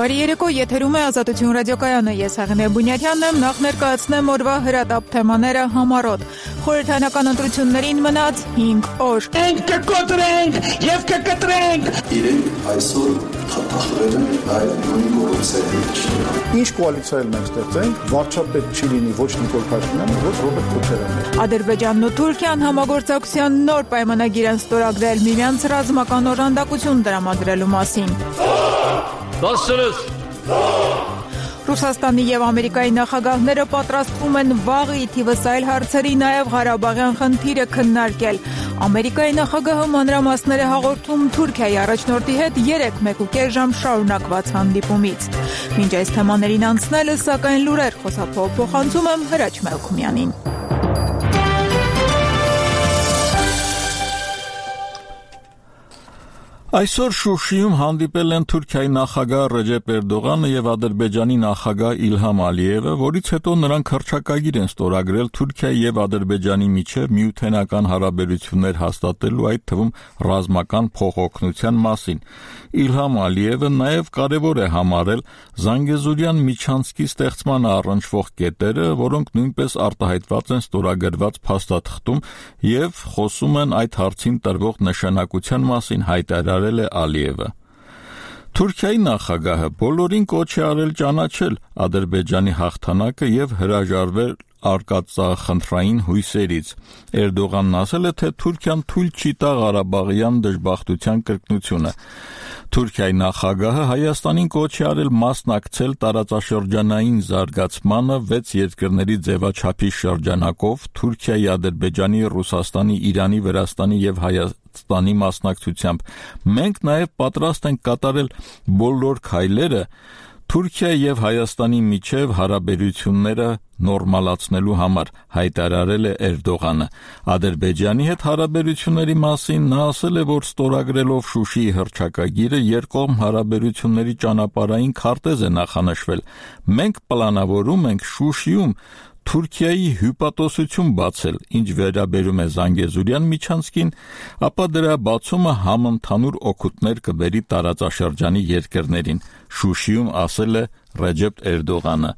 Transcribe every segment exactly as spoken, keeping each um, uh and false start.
Բարի երեկո, եթերում է Ազատություն ռադիոկայանը, ես Հեղինե Բունյաթյանն եմ, նախ ներկայացնեմ օրվա հրատապ թեմաները համառոտ։ Խորհրդարանական ընտրություններին մնաց հինգ օր։ Ենք կկոտրենք և կկտրենք։ Իրենք այսօր թափախվել են նաև նույն կոռուպցիայի մեջ։ Ինչ կոալիցիա էլ մենք ստեղծենք, վարչապետ չի լինի ոչ Նիկոլ Փաշինյանը, ոչ Ռոբերտ Քոչարյանը։ Ադրբեջանն ու Թուրքիան համագործակցության նոր պայմանագիր են ստորագրել միմյանց ռազմական օժանդակություն տրամադրելու մասին։ Դասերս Ռուսաստանի եւ Ամերիկայի նախագահները պատրաստվում են վաղը ի թիվս այլ հարցերի նաեւ Ղարաբաղյան խնդիրը քննարկել։ Ամերիկայի նախագահը մանրամասներ է հաղորդում Թուրքիայի առաջնորդի հետ երեք մեկուկես ժամ շարունակված հանդիպումից։ Մինչ այս թեմաներին անցնելը, սակայն լուրեր խոսափող փոխանցում եմ Հրաչ Մելքումյանին։ Այսօր Շուշիում հանդիպել են Թուրքիայի նախագահ Ռեջեփ Էրդողանը եւ Ադրբեջանի նախագահ Իլհամ Ալիևը, որից հետո նրանք հռչակագիր են ստորագրել Թուրքիայի եւ Ադրբեջանի միջեւ միութենական հարաբերություններ հաստատելու, այդ թվում ռազմական փոխօգնության մասին։ Իլհամ Ալիևը նաեւ կարեւոր է համարել Զանգեզուրյան միջանցքի ստեղծմանը առնչվող կետերը, որոնք նույնպես արտահայտված են ստորագրված փաստաթղթում եւ խոսում են այդ հարցին տրվող նշանակության մասին, հայտարարել է Ալիևը։ Թուրքիայի նախագահը բոլորին կոչ է արել ճանաչել Ադրբեջանի հաղթանակը եւ հրաժարվել արկածախնդրային հույսերից։ Էրդողանն ասել է, թե Թուրքիան թույլ չի տա Ղարաբաղյան դժբախտության կրկնությունը։ Թուրքիայի նախագահը Հայաստանին կոչ է արել մասնակցել տարածաշրջանային զարգացմանը վեց երկրների ձևաչափի շրջանակով Թուրքիայի, Ադրբեջանի, Ռուսաստանի, Իրանի, Վրաստանի եւ Հայաստանի մասնակցությամբ։ Մենք նաեւ պատրաստ ենք կատարել բոլոր քայլերը Թուրքիայի եւ Հայաստանի միջև հարաբերությունները նորմալացնելու համար, հայտարարել է Էրդողանը։ Ադրբեջանի հետ հարաբերությունների մասին նա ասել է, որ ստորագրելով Շուշիի հռչակագիրը երկկողմ հարաբերությունների ճանապարհային քարտեզ է նախանշվել։ Մենք պլանավորում ենք Շուշիում Թուրքիայի հյուպատոսություն բացել, ինչ վերաբերում է Զանգեզուրյան միջանցքին, ապա դրա բացումը համընդհանուր օգուտներ կբերի տարածաշրջանի երկրներին, Շուշիում ասել է Ռեջեփ Էրդողանը։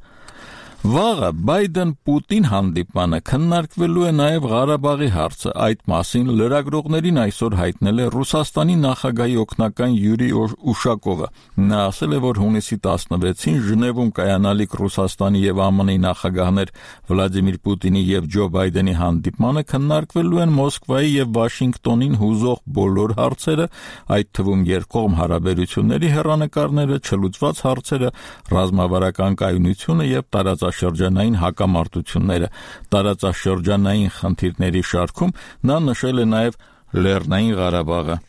Վաղը Բայդեն-Պուտին հանդիպմանը քննարկվելու է նաև Ղարաբաղի հարցը, այդ մասին լրագրողներին այսօր հայտնել է Ռուսաստանի նախագահի օգնական Յուրի Ուշակովը։ Նա ասել է, որ հունիսի տասնվեցին Ժնևում կայանալիք Ռուսաստանի եւ ԱՄՆ-ի նախագահներ Վլադիմիր Պուտինի եւ Ջո Բայդենի հանդիպմանը քննարկվելու են Մոսկվայի եւ Վաշինգտոնին հուզող բոլոր հարցերը, այդ թվում երկկողմ հարաբերությունների հեռանկարները, չլուծված հարցերը, ռազմավարական կայունությունը եւ տարածաշրջանային շրջանային հակամարտությունները, տարածաշրջանային խնդիրների շարքում նա նշել է նաև Լեռնային Ղարաբաղը։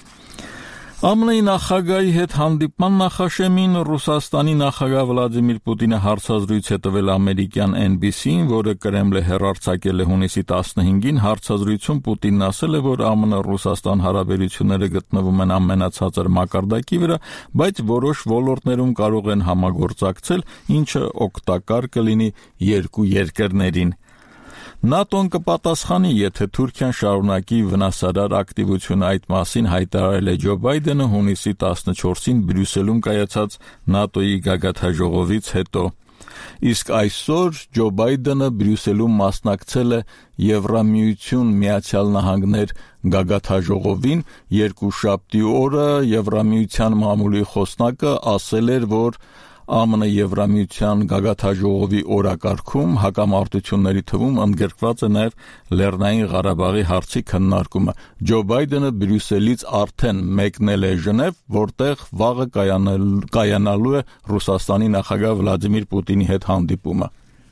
ԱՄՆ-ի նախագահի հետ հանդիպման նախաշեմին Ռուսաստանի նախագահ Վլադիմիր Պուտինը հարցազրույց է տվել ամերիկյան N B C-ին, որը Կրեմլը հեռարձակել է հունիսի տասնհինգին, հարցազրույցում Պուտինն ասել է, որ ԱՄՆ-Ռուսաստան հարաբերությունները գտնվում են ամենացածր մակարդակի վրա, բայց որոշ ոլորտներում կարող են համագործակցել, ինչը օգտակար կլինի երկու երկրներին։ ՆԱՏՕ-ն կպատասխանի, եթե Թուրքիան շարունակի վնասարար ակտիվությունը, այդ մասին հայտարարել է Ջո Բայդենը հունիսի տասնչորսին Բրյուսելում կայացած ՆԱՏՕ-ի գագաթնաժողովից հետո։ Իսկ այսօր Ջո Բայդենը Բրյուսելում մասնակցել է Եվրամիություն Միացյալ Նահանգներ գագաթնաժողովին, երկուշաբթի օրը Եվրամիության մամուլի խոսնակը ասել էր, որ ԱՄՆ Եվրամիության գագաթնաժողովի օրակարգում հակամարտությունների թվում ընդգրկված է նաև Լեռնային Ղարաբաղի հարցի քննարկումը։ Ջո Բայդենը Բրյուսելից արդեն մեկնել է Ժնև, որտեղ վաղը կայանալու է Ռուսաստանի նախագահ Վլադիմիր Պուտինի հետ հանդիպումը։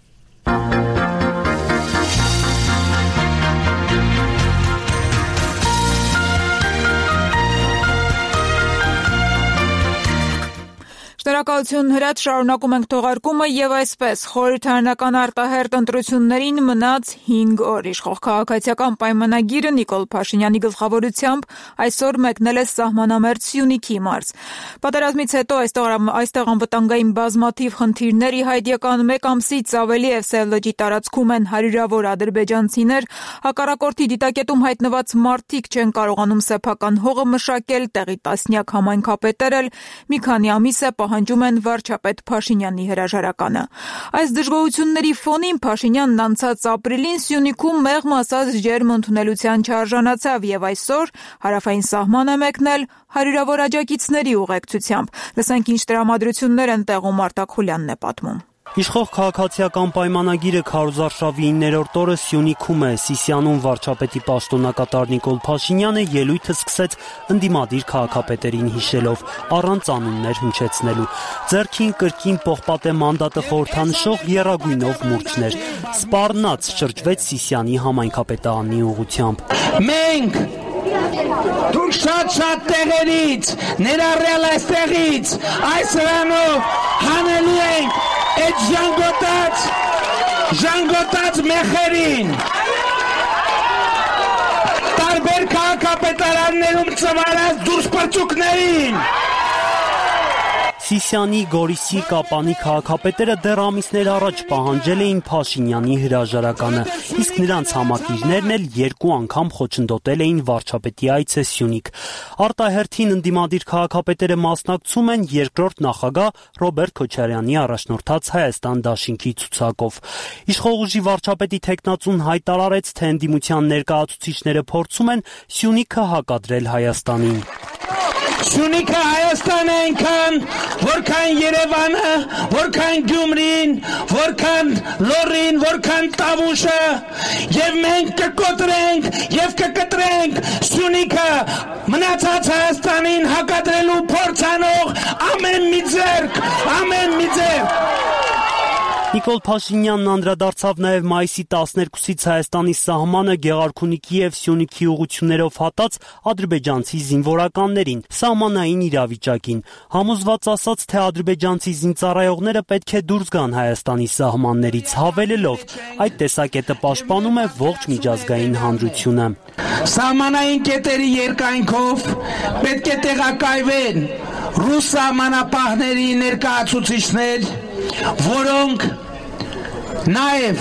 Շնորհակալություն Հրաչ, շարունակում ենք թողարկումը եւ այսպես խորհրդարանական արտահերթ ընտրություններին մնաց հինգ օր։ Իշխող քաղաքացիական պայմանագիրը Նիկոլ Փաշինյանի գլխավորությամբ այսօր մեկնել է սահմանամերձ Սյունիքի մարզ։ Պատերազմից հետո այստեղ այստեղ անվտանգային բազմաթիվ խնդիրներ ի հայտ եկան, մեկ ամսից ավելի է Սև լճի տարածքում են հարյուրավոր ադրբեջանցիներ, հակառակորդի դիտակետում հայտնված մարդիկ չեն կարողանում սեփական հողը մշակել, տեղի տասնյակ համայնքապետեր էլ մի քանի ամիս է պահանջում պահանջում են վարչապետ Փաշինյանի հրաժարականը։ Այս դժգոհությունների ֆոնին Փաշինյանն անցած ապրիլին Սյունիքում մեղմ ասած ջերմ ընդունելության չարժանացավ եւ այսօր հարավային սահման է մեկնել հարյուրավոր աջակիցների ուղեկցությամբ։ Լսենք ինչ տրամադրություններ են տեղում, Արտակ Խուլյանն է պատմում։ Իշխող քաղաքացիական պայմանագիրը քարոզարշավի իններորդ օրը Սյունիքում է։ Սիսիանում վարչապետի պաշտոնակատար Նիկոլ Փաշինյանը ելույթը սկսեց ընդդիմադիր քաղաքապետերին հիշելով, առանց անուններ հնչեցնելու։ Ձեռքին կրկին պողպատե մանդատը խորհրդանշող եռագույնով մուրճներ։ Սպառնաց շրջվեց Սիսիանի համայնքապետարանի ուղղությամբ։ Մենք դուք շատ-շատ տեղերից, ներառյալ այստեղից, այս հրանով հանելու ենք այդ ժանգոտած, ժանգոտած մեխերին, տարբեր քաղաքապետարաններում ծվարած դուրսպրծուկներին։ Սիսիանի, Գորիսի, Կապանի քաղաքապետերը դեռ ամիսներ առաջ պահանջել էին Փաշինյանի հրաժարականը, իսկ նրանց համակիրներն էլ երկու անգամ խոչընդոտել էին վարչապետի այցը Սյունիք։ Արտահերթին ընդդիմադիր քաղաքապետերը մասնակցում են երկրորդ նախագահ Ռոբերտ Քոչարյանի առաջնորդած Հայաստան դաշինքի ցուցակով։ Իշխող ուժի վարչապետի թեկնածուն հայտարարեց, թե ընդդիմության ներկայացուցիչները փորձում են Սյունիքը հակադրել Հայաստանին։ Սյունիքը Հայաստան է այնքան, որքան Երևանը, որքան Գյումրին, որքան Լոռին, որքան Տավուշը, եւ մենք կկոտրենք եւ կկտրենք Սյունիքը մնացած Հայաստանին հակադրելու փորձանող ամեն մի ձեռք, ամեն մի ձեռք։ Նիկոլ Փաշինյանն անդրադարձավ նաև մայիսի տասներկուսից Հայաստանի սահմանը Գեղարքունիքի եւ Սյունիքի ուղղություններով հատած ադրբեջանցի զինվորականներին, սահմանային իրավիճակին։ Համոզված ասաց, թե ադրբեջանցի զինծառայողները պետք է դուրս գան Հայաստանի սահմաններից, հավելելով, այդ տեսակետը պաշտպանում է ողջ միջազգային հանրությունը։ Սահմանային կետերի երկայնքով պետք է տեղակայվեն ռուս սահմանապահների ներկայացուցիչներ, որոնք նաև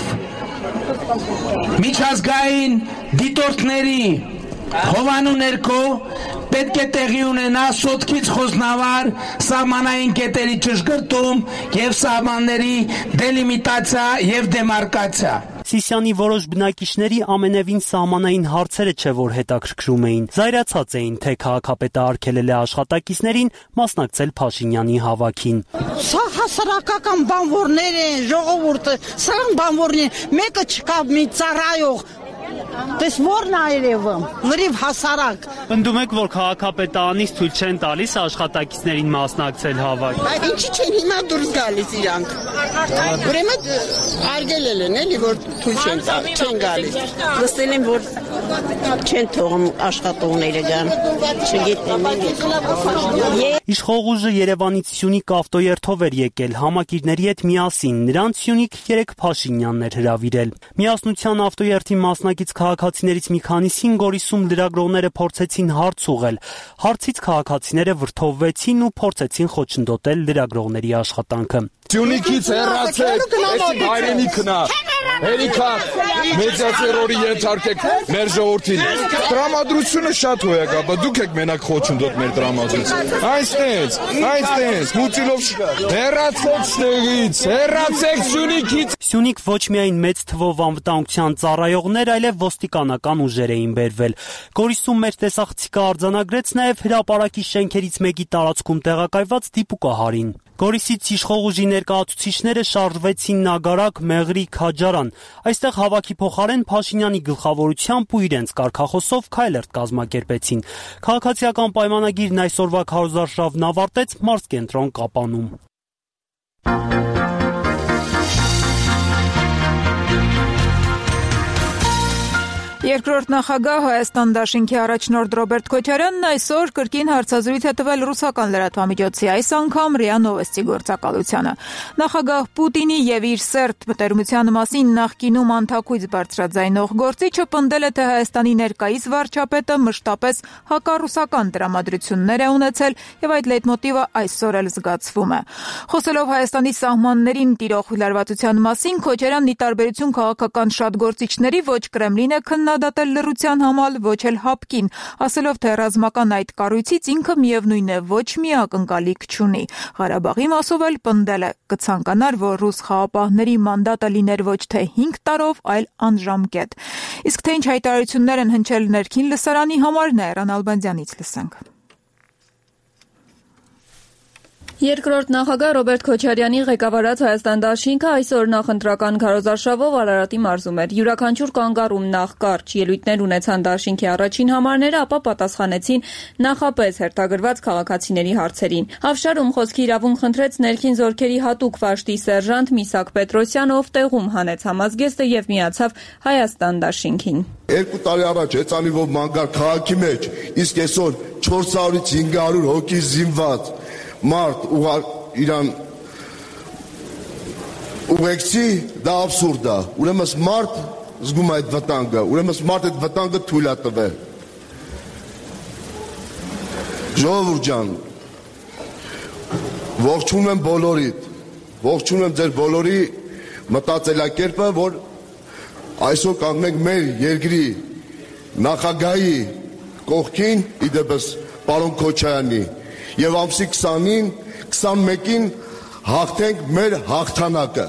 միջազգային դիտորդների հովանու ներքո պետք է տեղի ունենա սոտքից խոզնավար սահմանային կետերի ճշգրտում եւ սահմանների դելիմիտացիա եւ դեմարկացիա։ Սիսիանի որոշ բնակիչների ամենևին սահմանային հարցերը չէ, որ հետաքրքրում էին։ Զայրացած էին, թե քաղաքապետը արգելել է աշխատակիցներին մասնակցել Փաշինյանի հավաքին։ Սա հասարակական բանվորներ են, ժողովուրդը, սրանք բանվորներ, մեկը չկա մի ծառայող։ Դες որն է երևում, լրիվ հասարակ։ Ընդդում եք, որ քաղաքապետարանից թույլ չեն տալիս աշխատակիցներին մասնակցել հավաք։ Ինչի չեն հիմա դուրս գալիս իրանք։ Ուրեմն արգելել են, էլի, որ թույլ չեն չեն գալիս։ Լսել եմ, որ չեն թողում աշխատողները գան։ Չգիտեմ ինչ։ Իշխող ուժը Երևանից Սյունիք ավտոերթով էր եկել համակիրների հետ միասին։ Նրանց Սյունիք երեք Փաշինյանն էր հրավիրել։ Միասնության ավտոերթի մասնակից քաղաքացիներից մի քանիսին Գորիսում լրագրողները փորձեցին հարց ուղղել։ Հարցից քաղաքացիները վրդովվեցին ու փորձեցին խոչընդոտել լրագրողների աշխատանքը։ Սյունիքից հեռացեք, էսի հայրենիքն է։ Հերիքա մեծացերորի ենթարկեք մեր ժողովրդին։ Տրամադրությունը շատ հոյակապ, դուք եք մենակ խոչընդոտ մեր տրամադրություն։ Այնտենց, այնտենց, մուտիլով հեռացեք ստեղից, հեռացեք Սյունիքից։ Սյունիք ոչ միայն մեծ թվով անվտանգության ծառայողներ, այլև ոստիկանական ուժեր էին բերվել։ Գորիսում մեր տեսախցիկը արձանագրեց նաև հրապարակի շենքերից մեկի տարածքում տեղակայված դիպուկահարին։ Գորիսից իշխող ուժի ներկայացուցիչները շարժվեցին Նագարակ, Մեղրի, Քաջարան։ Այստեղ հավաքի փոխարեն Փաշինյանի գլխավորությամբ ու իրենց կարգախոսով քայլերթ կազմակերպեցին։ Քաղաքացիական պայմանագիրն այսօրվա քարոզարշավն ավարտեց մարզկենտրոն Կապանում։ Երկրորդ նախագահ Հայաստան դաշինքի առաջնորդ Ռոբերտ Քոչարյանն այսօր կրկին հարցազրույց է տվել ռուսական լրատվամիջոցի, այս անգամ ՌԻԱ Նովոստի գործակալությանը։ Նախագահ Պուտինի եւ իր սերտ մտերմության մասին նախկինում անթակույց բարձրաձայնող գործիչը պնդել է, թե Հայաստանի ներկայիս վարչապետը մշտապես հակառուսական տրամադրություններ է ունեցել եւ այդ լեյտմոտիվը այսօր էլ զգացվում է։ Խոսելով Հայաստանի սահմաններին տիրող լարվածության մասին, Քոչարյանն ի տարբերություն քաղաքական շատ գործիչների ոչ Կրեմլին է քննադատել քննադատել լռության համալ, ոչ էլ հապկին, ասելով, թե ռազմական այդ կառույցից ինքը միևնույն է ոչ մի ակնկալիք չունի։ Ղարաբաղի մասով էլ պնդել է, կցանկանար, որ ռուս խաղապահների մանդատը լիներ ոչ թե հինգ տարով, այլ անժամկետ։ Իսկ թե ինչ հայտարարություններ են հնչել ներքին լսարանի համար, Նաիրա Նալբանդյանից լսենք։ Երկրորդ նախագահ Ռոբերտ Քոչարյանի ղեկավարած Հայաստան դաշինքը այսօր նախընտրական քարոզարշավով Արարատի մարզում էր։ Յուրաքանչյուր կանգառում նախ կարճ ելույթներ ունեցան դաշինքի առաջին համարները, ապա պատասխանեցին նախապես հերթագրված քաղաքացիների հարցերին։ Հավշարում խոսքի իրավունք խնդրեց ներքին զորքերի հատուկ վաշտի սերժանտ Միսակ Պետրոսյանը, ով տեղում հանեց համազգեստը եւ միացավ Հայաստան դաշինքին։ Երկու տարի առաջ հեծանիվով մանգար քաղաքի մեջ, իսկ այսօր չորս հարյուրից հինգ հարյուր հոգի զինված մարդ ուղար իրան ուղեկցի, դա աբսուրդ է, ուրեմն մարդ զգում այդ վտանգը, ուրեմն մարդ այդ վտանգը թույլ է տվել։ Ժողովուրդ ջան, ողջունում եմ բոլորիդ, ողջունում եմ ձեր բոլորի մտածելակերպը, որ այսօր կանգնենք մեր երկրի նախագահի կողքին, իդեպս պարոն Քոչարյանի, եւ ամսի քսանին, քսանմեկին հաղթենք մեր հաղթանակը։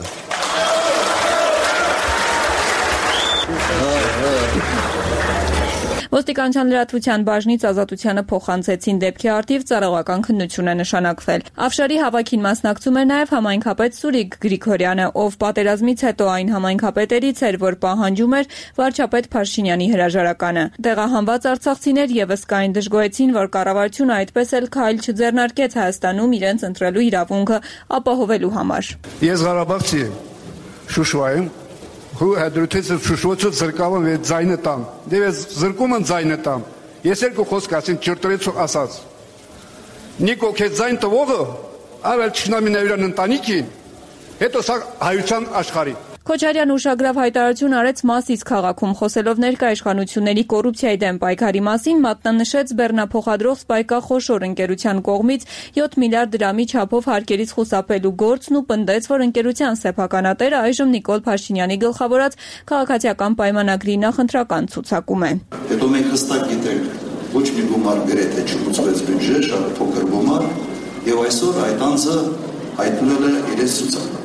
Ոստիկանության լրատվության բաժնից Ազատությանը փոխանցեցին դեպքի արդիվ ծառայական քննություն է նշանակվել։ Ավշարի հավաքին մասնակցում էր նաև համայնքապետ Սուրիկ Գրիգորյանը, ով պատերազմից հետո այն համայնքապետերից էր, որ պահանջում էր վարչապետ Փաշինյանի հրաժարականը։ Տեղահանված արցախցիներ եւս կային դժգոհեցին, որ կառավարությունը այդպես էլ քայլ չձեռնարկեց Հայաստանում իրենց ընտրելու իրավունքը ապահովելու համար։ Ես Ղարաբաղցի Շուշվայում Հու հադրութից շուշվոցը զրկավում է ձայնը տամ, դև ես զրկում են ձայնը տամ, ես երկու խոսք ասին ճրտրեց ու ասած, նիկո կետ ձայն տվողը, ավել չնամին է իրան ընտանիքին, հետո սա հայության աշխարի։ Քոչարյան ուշագրավ հայտարարություն արեց Մասիս քաղաքում, խոսելով ներկա իշխանությունների կոռուպցիայի դեմ պայքարի մասին, մատնանշեց բեռնափոխադրող Սպայկա խոշոր ընկերության կողմից յոթ միլիարդ դրամի չափով հարկերից խուսափելու գործն ու պնդեց, որ ընկերության սեփականատերը այժմ Նիկոլ Փաշինյանի գլխավորած քաղաքացիական պայմանագրի նախընտրական ցուցակում է։ Հետո մենք հստակ գիտենք, ոչ մի գումար գրեթե չլուծվեց բյուջե, շատ փոքր գումար, եւ այսօր այդ անձը հայտնել է իր ցուցակը։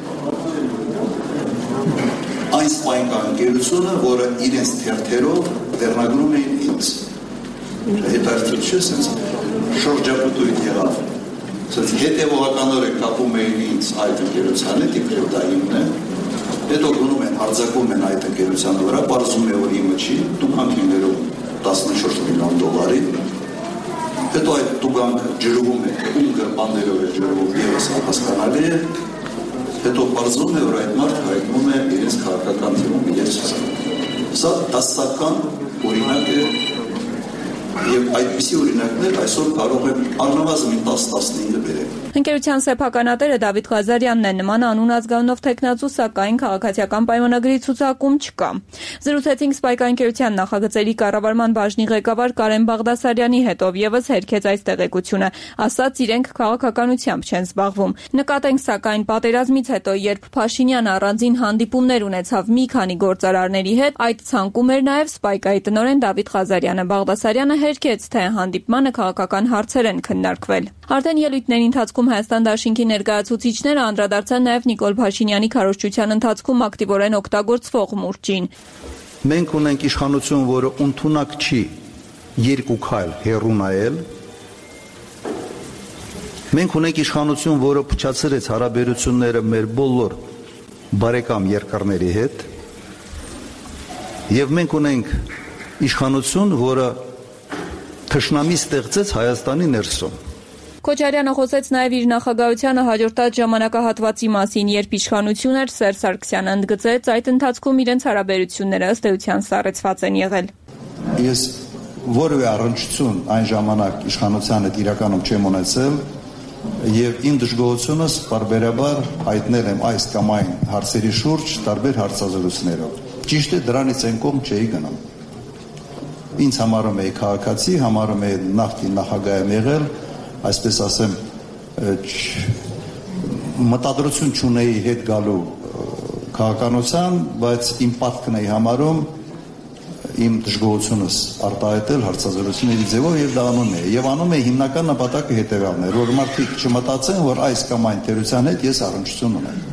Այն Սպայկա ընկերությունը, որը իրենց թերթերով վերնագրում էին ինձ։ Հետարդյուն չէ, սենց շորջապտույտ եղավ։ Սենց հետևողականորեն կապում էին ինձ այդ ընկերության հետ, իբրև դա իմն է։ Հետո գնում են, հարձակում են այդ ընկերության վրա, պարզում է, որ իմը չի, տուգանք լինելով տասնչորս միլիոն դոլարի։ Հետո այդ տուգանքը ջրվում է, ում գրպաններով է ջրվում, ևս հասկանալի է։ Հետո պարզվում է, որ այդ մարդը հայտնում է իրենց քաղաքական թիմում իրենց ցուցակը։ Սա դասական օրինակ է եւ այդպիսի օրինակներ այսօր կարող են առնվազն տասը տասնինը բերել։ Ընկերության սեփականատերը Դավիթ Ղազարյանն է, նման անուն ազգանունով տեխնացու, սակայն քաղաքացիական պայմանագրի ցուցակում չկա։ Զրուցեցինք Սպայկա ընկերության նախագծերի կառավարման բաժնի ղեկավար Կարեն Բաղդասարյանի հետ, ով եւս հերքեց այս տեղեկությունը, ասաց իրենք քաղաքականությամբ չեն զբաղվում։ Նկատենք սակայն պատերազմից հետո, երբ Փաշինյանը առանձին հանդիպումներ ունեցավ մի քանի գործարարների հետ, այդ ցանկում էր նաեւ Սպայկայի տնօրեն Դավիթ Ղազարյանը։ Բաղդասարյանը հերքեց, թե հանդիպմանը քաղաքական հարցեր են քննարկվել։ Արդեն ելույթների ընթացքում Հայաստան դաշինքի ներկայացուցիչները անդրադարձան նաև Նիկոլ Փաշինյանի քարոզչության ընթացքում ակտիվորեն օգտագործվող մուրճին։ Մենք ունենք իշխանություն, որը ընդունակ չի երկու քայլ հեռու նայել։ Մենք ունենք իշխանություն, որը փչացրեց հարաբերությունները մեր բոլոր բարեկամ երկրների հետ։ Եվ մենք ունենք իշխանություն, որը թշնամի ստեղծեց Հայաստանի ներսում։ Քոչարյանը խոսեց նաև իր նախագահությանը հաջորդած ժամանակահատվածի մասին, երբ իշխանություն էր Սերժ Սարգսյանը, ընդգծեց այդ ընթացքում իրենց հարաբերությունները ըստ էության սառեցված են եղել։ Ես որևէ առնչություն այն ժամանակ իշխանության հետ իրականում չեմ ունեցել եւ իմ դժգոհությունս բարբերաբար հայտնել եմ այս կամ այն հարցերի շուրջ տարբեր հարցազրույցներով։ Ճիշտ է, դրանից այն կողմ չէի գնում։ Ինձ համարում էի քաղաքացի, համարում էի նախկին նախագահ եմ եղել, այսպես ասեմ, մտադրություն չունեի հետ գալու քաղաքականության, բայց իմ պատկն էի համարում իմ դժգոհությունս արտահայտել հարցազրույցների ձևով եւ դա անում է։ Եվ անում է հիմնական նպատակը հետեւյալն է, որ մարդիկ չմտածեն, որ այս կամ այն տերության հետ ես առնչություն ունեմ։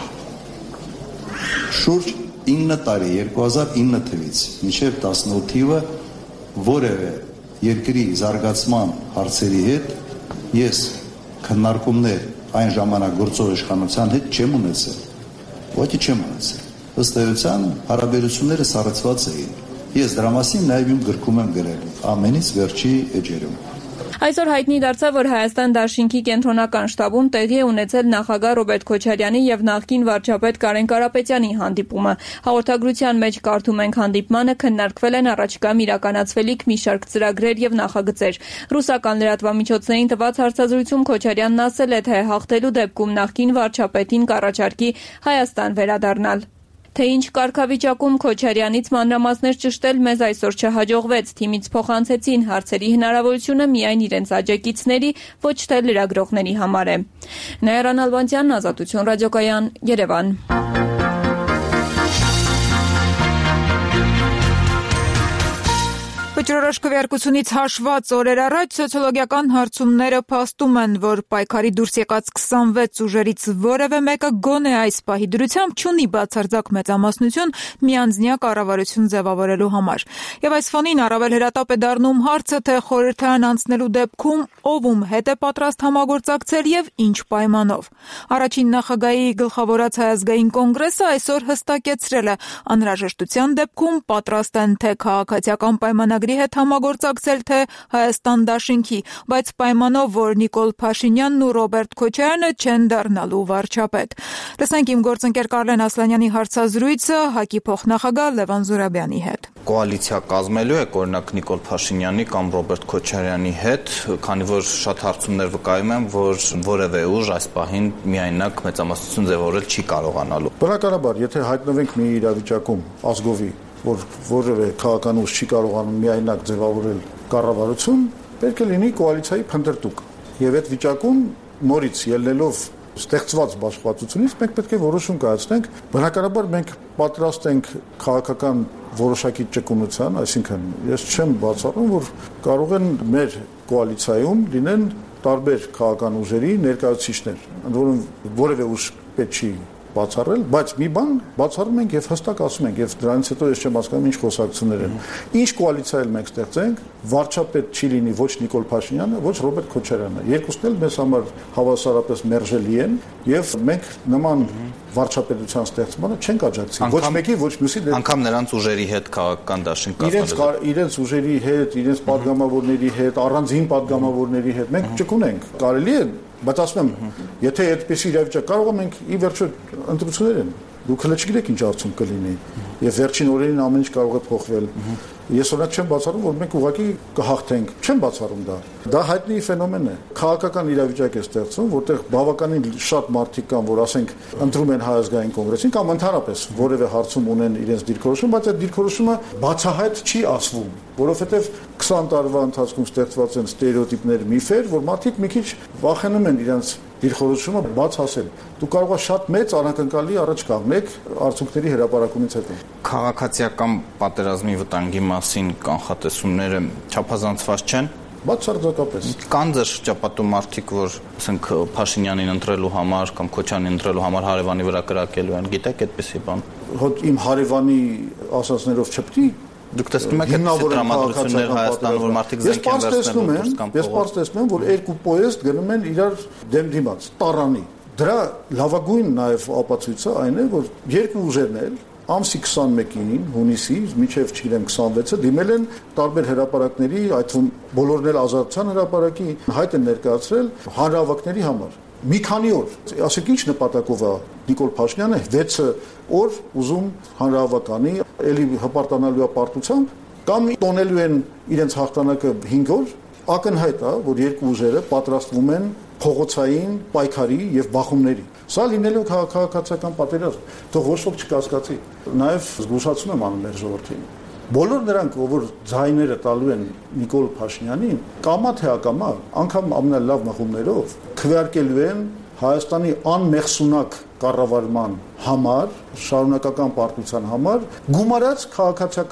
Շուրջ ինը տարի, երկու հազար ինը թվից մինչև տասնութ թիվը որևէ երկրի զարգացման հարցերի հետ ես քննարկումներ այն ժամանակ գործող իշխանության հետ չեմ ունեցել։ Ոչ չեմ ունեցել։ Ըստ էության հարաբերությունները սառեցված էին։ Ես դրա մասին նաև իմ գրքում եմ գրել ամենից վերջի էջերում։ Այսօր հայտնի դարձավ, որ Հայաստան դաշինքի կենտրոնական շտաբում տեղի է ունեցել նախագահ Ռոբերտ Քոչարյանի եւ նախկին վարչապետ Կարեն Կարապետյանի հանդիպումը։ Հաղորդագրության մեջ կարդում ենք հանդիպմանը քննարկվել են առաջիկայում իրականացվելիք մի շարք ծրագրեր եւ նախագծեր։ Ռուսական լրատվամիջոցներին տված հարցազրույցում Քոչարյանն ասել է, թե հաղթելու դեպքում նախկին վարչապետին կառաջարկի Հայաստան վերադառնալ։ Թե ինչ կարգավիճակում Քոչարյանից մանրամասներ ճշտել մեզ այսօր չհաջողվեց, թիմից փոխանցեցին հարցերի հնարավորությունը միայն իրենց աջակիցների, ոչ թե լրագրողների համար է։ Նաիրա Նալբանդյան, Ազատություն ռադիոկայան, Երևան։ Վճռորոշ քվեարկությունից հաշված օրեր առաջ սոցիոլոգիական հարցումները փաստում են, որ պայքարի դուրս եկած քսանվեց ուժերից որևէ մեկը գոնե այս պահի դրությամբ չունի բացարձակ մեծամասնություն միանձնյա կառավարություն ձևավորելու համար։ Եվ այս ֆոնին առավել հրատապ է դառնում հարցը, թե խորհրդարան անցնելու դեպքում ով ում հետ է պատրաստ համագործակցել եւ ինչ պայմանով։ Առաջին նախագահի գլխավորած Հայազգային կոնգրեսը այսօր հստակեցրել է, անհրաժեշտության դեպքում պատրաստ են թե քաղաքացիական պայմանագրի հետ համագործակցել, թե Հայաստան դաշինքի, բայց պայմանով, որ Նիկոլ Փաշինյանն ու Ռոբերտ Քոչարյանը չեն դառնալու վարչապետ։ Լսենք իմ գործընկեր Կարլեն Ասլանյանի հարցազրույցը ՀԱԿ-ի փոխնախագահ Լևոն Զուրաբյանի հետ։ Կոալիցիա կազմելու է օրինակ Նիկոլ Փաշինյանի կամ Ռոբերտ Քոչարյանի հետ, քանի որ շատ հարցումներ վկայում են, որ որևէ ուժ այս պահին միայնակ մեծամասնություն ձևավորել չի կարողանալու։ Բնականաբար, եթե հայտնվենք մի իրավիճակում ազգովի, որ որևէ քաղաքական ուժ չի կարողանում միայնակ ձևավորել կառավարություն, պետք է լինի կոալիցիայի փնտրտուք։ Եվ այդ վիճակում նորից ելնելով ստեղծված բաշխվածությունից մենք պետք է որոշում կայացնենք։ Բնականաբար մենք պատրաստ ենք քաղաքական որոշակի ճկունության, այսինքն ես չեմ բացառում, որ կարող են մեր կոալիցիայում լինեն տարբեր քաղաքական ուժերի ներկայացուցիչներ, ընդ որում որևէ ուժ պետք չի բացառել, բայց մի բան բացառում ենք եւ հստակ ասում ենք, եւ դրանից հետո ես չեմ հասկանում ինչ խոսակցություններ են։ Ինչ կոալիցիա էլ մենք ստեղծենք, վարչապետ չի լինի ոչ Նիկոլ Փաշինյանը, ոչ Ռոբերտ Քոչարյանը։ Երկուսն էլ մեզ համար հավասարապես մերժելի են եւ մենք նման վարչապետության ստեղծմանը չենք աջակցի։ Ոչ մեկի, ոչ մյուսի դեպքում։ Անկամ նրանց ուժերի հետ քաղաքական դաշինք կազմել։ Իրենց ուժերի հետ, իրենց падգամավորների հետ, առանձին падգամավորների հետ մենք ճկուն ենք։ Կարելի է, բայց ասում եմ, եթե այդպեսի իրավիճակ կարող ենք ի վերջո ընտրություններ են։ Դուք հենց չգիտեք ինչ արդյունք կլինի։ Եվ վերջին օրերին ամեն ինչ կարող է փոխվել։ Ես օրինակ չեմ բացառում, որ մենք ուղղակի կհաղթենք։ Չեմ բացառում դա։ Դա հայտնի ֆենոմեն է։ Քաղաքական իրավիճակ է ստեղծում, որտեղ բավականին շատ մարդիկ կան, որ ասենք ընտրում են Հայազգային կոնգրեսին կամ ընդհանրապես որևէ հարցում ունեն իրենց դիրքորոշում, բայց այդ դիրքորոշումը բացահայտ չի ասվում, որովհետև քսան տարվա ընթացքում ստեղծված են ստերեոտիպներ, միֆեր, որ մարդիկ մի քիչ վախենում են իրենց դիրքորոշումը բաց ասել։ Դու կարող ես շատ մեծ անակնկալի առաջ կանգնել արդյունքների հրապարակումից հետո։ Քաղաքացիական պատերազմի վտանգի մասին կանխատեսումները չափազանցված չեն։ Բացարձակապես։ Կան ձեր շրջապատում մարդիկ, որ ասենք Փաշինյանին ընտրելու համար կամ Քոչարյանին ընտրելու համար հարևանի վրա կրակելու են, գիտեք այդպեսի բան։ Հոտ իմ հարևանի ասածներով չպետք է Դուք տեսնում եք այդ դրամատուրգություններ Հայաստանում, որ մարդիկ զենք են վերցնում դուրս կամ ես պարզ տեսնում եմ, որ երկու պոեզդ գնում են իրար դեմ դիմաց, տարանի։ Դրա լավագույն նաև ապացույցը այն է, որ երկու ուժերն էլ ամսի քսանմեկին, հունիսի, մինչև չգիտեմ քսանվեցը դիմել են տարբեր հրապարակների, այդ թվում բոլորն էլ Ազատության հրապարակի հայտ են ներկայացրել հանրահավաքների համար։ Մի քանի օր, ասեք ինչ նպատակով է Նիկոլ Փաշինյանը վեց օր ուզում հանրահավաքանի, էլի հպարտանալու է պարտությամբ, կամ տոնելու են իրենց հաղթանակը հինգ օր, ակնհայտ է, որ երկու ուժերը պատրաստվում են փողոցային պայքարի եւ բախումների։ Սա լինելու քաղաքացիական պատերազմ, թող ոչ ոք չկասկածի։ Նաեւ զգուշացում եմ անում մեր ժողովրդին։ Բոլոր նրանք, ով ձայները տալու են Նիկոլ Փաշինյանին, կամա թե ակամա, անգամ ամենալավ մղումներով քվեարկելու են Հայաստանի անմեղսունակ կառավարման համար, շարունակական պարտության համար, գումարած քաղաքացիական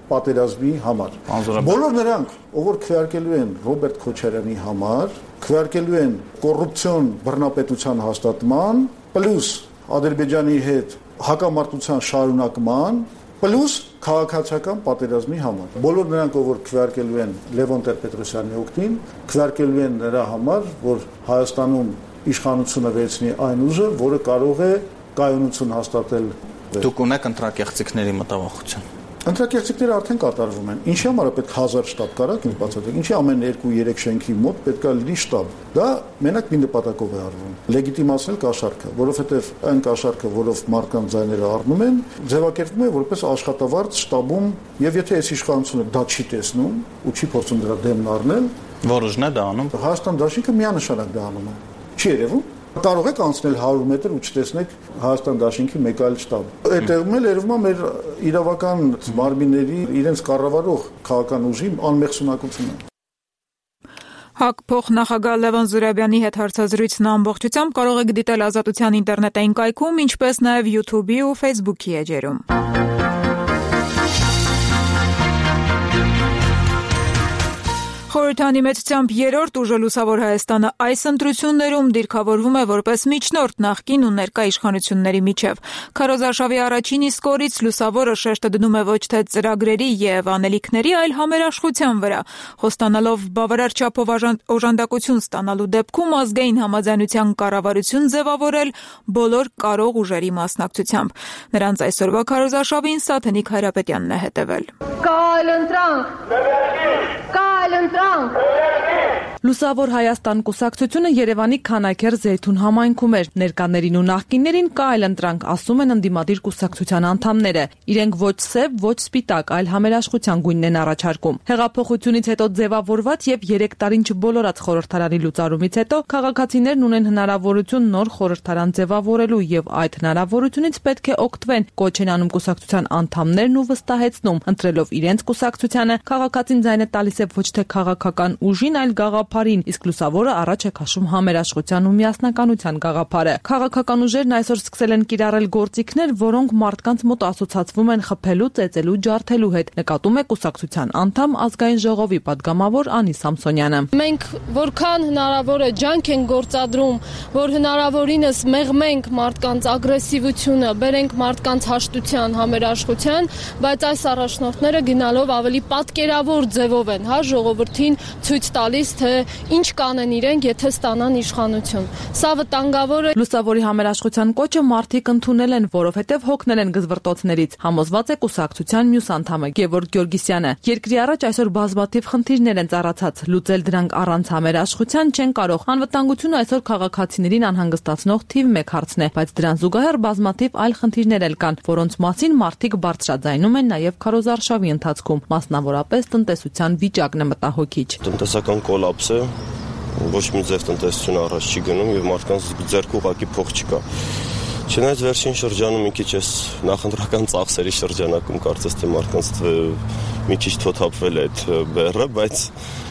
պատերազմի համար։ Բոլոր նրանք, ով որ քվեարկելու են Ռոբերտ Քոչարյանի համար, քվեարկելու են կոռուպցիոն բռնապետության հաստատման, պլյուս Ադրբեջանի հետ հակամարտության շարունակման, պլյուս քաղաքացիական պատերազմի համար։ Բոլոր նրանք, ով որ քվեարկելու են Լևոն Տեր-Պետրոսյանի օգտին, քվեարկելու են նրա համար, որ Հայաստանում իշխանությունը վերցնի այն ուժը, որը կարող է կայունություն հաստատել։ Դուք ունեք ընտրակեղծիքների մտավախություն։ Ընտրակեղծիքները արդեն կատարվում են։ Ինչի համար է պետք հազար շտաբ կարակ ինձ բացատրեք։ Ինչի ամեն երկու երեք շենքի մոտ պետք է լի շտաբ։ Դա մենակ մի նպատակով է արվում։ Լեգիտիմացնել կաշառքը, որովհետև այն կաշառքը, որով մարդկանց ձայները առնում են, ձևակերպվում է որպես աշխատավարձ շտաբում, եւ եթե այս իշխանությունը դա չի տեսնում ու չի փորձում դրա դեմն առնել, որոշն է դա անում։ Հայաստան դաշինքը միանշանակ դա անում է։ Չի երևում։ Կարող եք անցնել հարյուր մետր ու չտեսնեք Հայաստան դաշինքի մեկ այլ շտաբ։ Այդտեղում էլ երևում է մեր իրավական մարմինների իրենց կառավարող քաղաքական ուժի անմեղսունակությունը։ ՀԱԿ փոխնախագահ Լևոն Զուրաբյանի հետ հարցազրույցն ամբողջությամբ կարող եք դիտել Ազատության ինտերնետային կայքում, ինչպես նաև YouTube-ի ու Facebook-ի էջերում։ Խորհրդանի մեծությամբ երրորդ ուժը Լուսավոր Հայաստանը այս ընտրություններում դիրքավորվում է որպես միջնորդ նախկին ու ներկա իշխանությունների միջև։ Քարոզարշավի առաջին իսկ օրից Լուսավորը շեշտը դնում է ոչ թե ծրագրերի եւ անելիքների, այլ համերաշխության վրա, խոստանալով բավարար չափով օժանդակություն ստանալու դեպքում ազգային համաձայնության կառավարություն ձևավորել բոլոր կարող ուժերի մասնակցությամբ։ Նրանց այսօրվա քարոզարշավին Սաթենիկ Հայրապետյանն է հետևել։ Կայլ ընտրանք։ Կայլ ընտրանք։ Լուսավոր Հայաստան կուսակցությունը Երևանի Քանաքեր Զեյթուն համայնքում էր։ Ներկաներին ու նախկիններին կա այլ ընտրանք, ասում են ընդդիմադիր կուսակցության անդամները։ Իրենք ոչ սև, ոչ սպիտակ, այլ համերաշխության գույնն են առաջարկում։ Հեղափոխությունից հետո ձևավորված եւ երեք տարին չբոլորած խորհրդարանի լուծարումից հետո քաղաքացիներն ունեն հնարավորություն նոր խորհրդարան ձևավորելու եւ այդ հնարավորությունից պետք է օգտվեն, կոչ են անում կուսակցության անդամներն ու վստահեցնում, ընտրելով իրենց կուսակցությանը, քաղաքացին ձայնը տալիս է ոչ թե քաղաքական ուժին, այլ գաղափարին, իսկ Լուսավորը առաջ է քաշում համերաշխության ու միասնականության գաղափարը։ Քաղաքական ուժերն այսօր սկսել են կիրառել գործիքներ, որոնք մարդկանց մոտ ասոցացվում են խփելու, ծեծելու, ջարդելու հետ, նկատում է կուսակցության անդամ ազգային ժողովի падգամավոր Անի Սամսոնյանը։ Մենք որքան հնարավոր է ջանք են գործադրում, որ հնարավորինս մեղմենք մարդկանց ագրեսիվությունը, բերենք մարդկանց հաշտության, համերաշխության, բայց այս առաջնորդները գնալով ավելի պատկերավոր ձևով են, հա, ժողովրդին ցույց տալիս, թե ինչ կանեն իրենք, եթե ստանան իշխանություն։ Սա վտանգավոր է։ Լուսավորի համերաշխության կոչը մարդիկ ընդունել են, որովհետև հոգնել են գզվռտոցներից, համոզված է կուսակցության մյուս անդամը Գևորգ Գյորգիսյանը։ Երկրի առաջ այսօր բազմաթիվ խնդիրներ են ծառացած, լուծել դրանք առանց համերաշխության չեն կարող։ Անվտանգությունը այսօր քաղաքացիներին անհանգստացնող թիվ մեկ հարցն է, բայց դրան զուգահեռ բազմաթիվ այլ խնդիրներ էլ կան, որոնց մասին մարդիկ բարձրաձայնում են նաև քարոզարշավի ընթացքում, մասնավորապես տնտեսության վիճակն է մտահոգիչ։ Տնտեսական կոլապս է, ոչ մի ձև տնտեսությունը առաջ չի գնում եւ մարդկանց ձեռք ուղակի փող չկա։ Չնայած վերջին շրջանում մի քիչ էս նախընտրական ծախսերի շրջանակում կարծես թե մարդկանց մի քիչ թոթափվել է այդ բեռը, բայց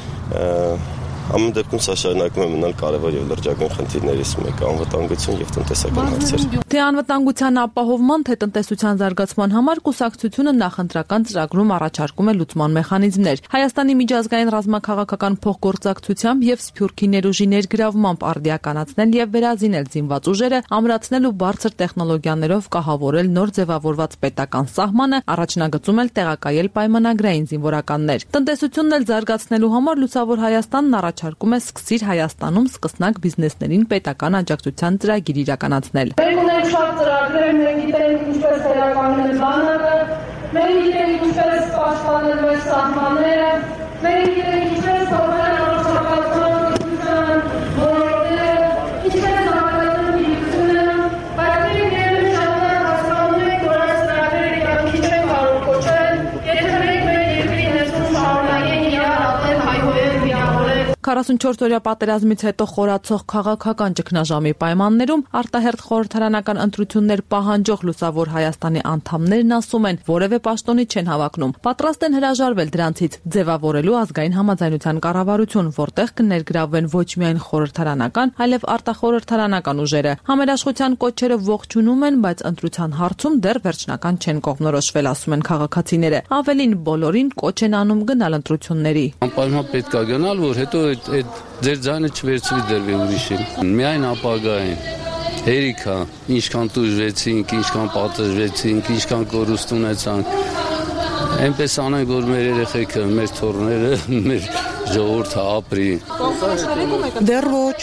ամեն դեպքում սա շարունակում է մնալ կարևոր եւ լրջագույն խնդիրներից մեկը՝ անվտանգություն եւ տնտեսական հարցեր։ Թե անվտանգության ապահովման, թե տնտեսության զարգացման համար կուսակցությունը նախընտրական ծրագրում առաջարկում է լուծման մեխանիզմներ։ Հայաստանի միջազգային ռազմաքաղաքական փոխգործակցությամբ եւ Սփյուռքի ներուժի ներգրավմամբ արդիականացնել եւ վերազինել զինված ուժերը, ամրացնել ու բարձր տեխնոլոգիաներով կահավորել նոր ձևավորված պետական սահմանը, առաջնագծում էլ տեղակայել պայմանագրային զինվորականներ։ Տնտեսությունն էլ զարգացնելու համար Լուսավոր Հայաստանն առաջարկում է սկսիր Հայաստանում սկսնակ բիզնեսներին պետական աջակցության ծրագիր իրականացնել։ Մենք ունենք շատ ծրագրեր, մենք գիտենք ինչպես վերականգնել բանակը, մենք գիտենք ինչպես պաշտպանել մեր սահմանները, մենք գիտենք ինչպես փոխել առողջապահության ոլորտները, ինչպես նահանգատուն գիտությունը, բայց մենք ևս շատեր հասկանում ենք, որ այս ծրագրերը իրավունքի չեն կարող կոչել, եթե մենք մեր երկրի ներսում շարունակենք իրար ապրել, հայհոյել, վիրավորել։ քառասունչորս-օրյա պատերազմից հետո խորացող քաղաքական ճգնաժամի պայմաններում արտահերթ խորհրդարանական ընտրություններ պահանջող Լուսավոր Հայաստանի անդամներն ասում են, որևէ պաշտոնի չեն հավակնում։ Պատրաստ են հրաժարվել դրանցից, ձևավորելու ազգային համաձայնության կառավարություն, որտեղ կներգրավվեն ոչ միայն խորհրդարանական, այլև արտախորհրդարանական ուժերը։ Համերաշխության կոչերը ողջունում են, բայց ընտրության հարցում դեռ վերջնական չեն կողմնորոշվել, ասում են քաղաքացիները։ Ավելին, բոլորին կոչ են անում գնալ ընտրությունների։ Անպայման պետք է գնալ, որ հետո այդ ձեր ձայնը չվերցվի դրվի ուրիշին։ Միայն ապագային հերիքա, ինչքան տուժվեցինք, ինչքան պատժվեցինք, ինչքան կորուստ ունեցանք։ Այնպես անենք, որ մեր երեխեքը, մեր թոռները, մեր ժողովուրդը ապրի։ Դեռ ոչ։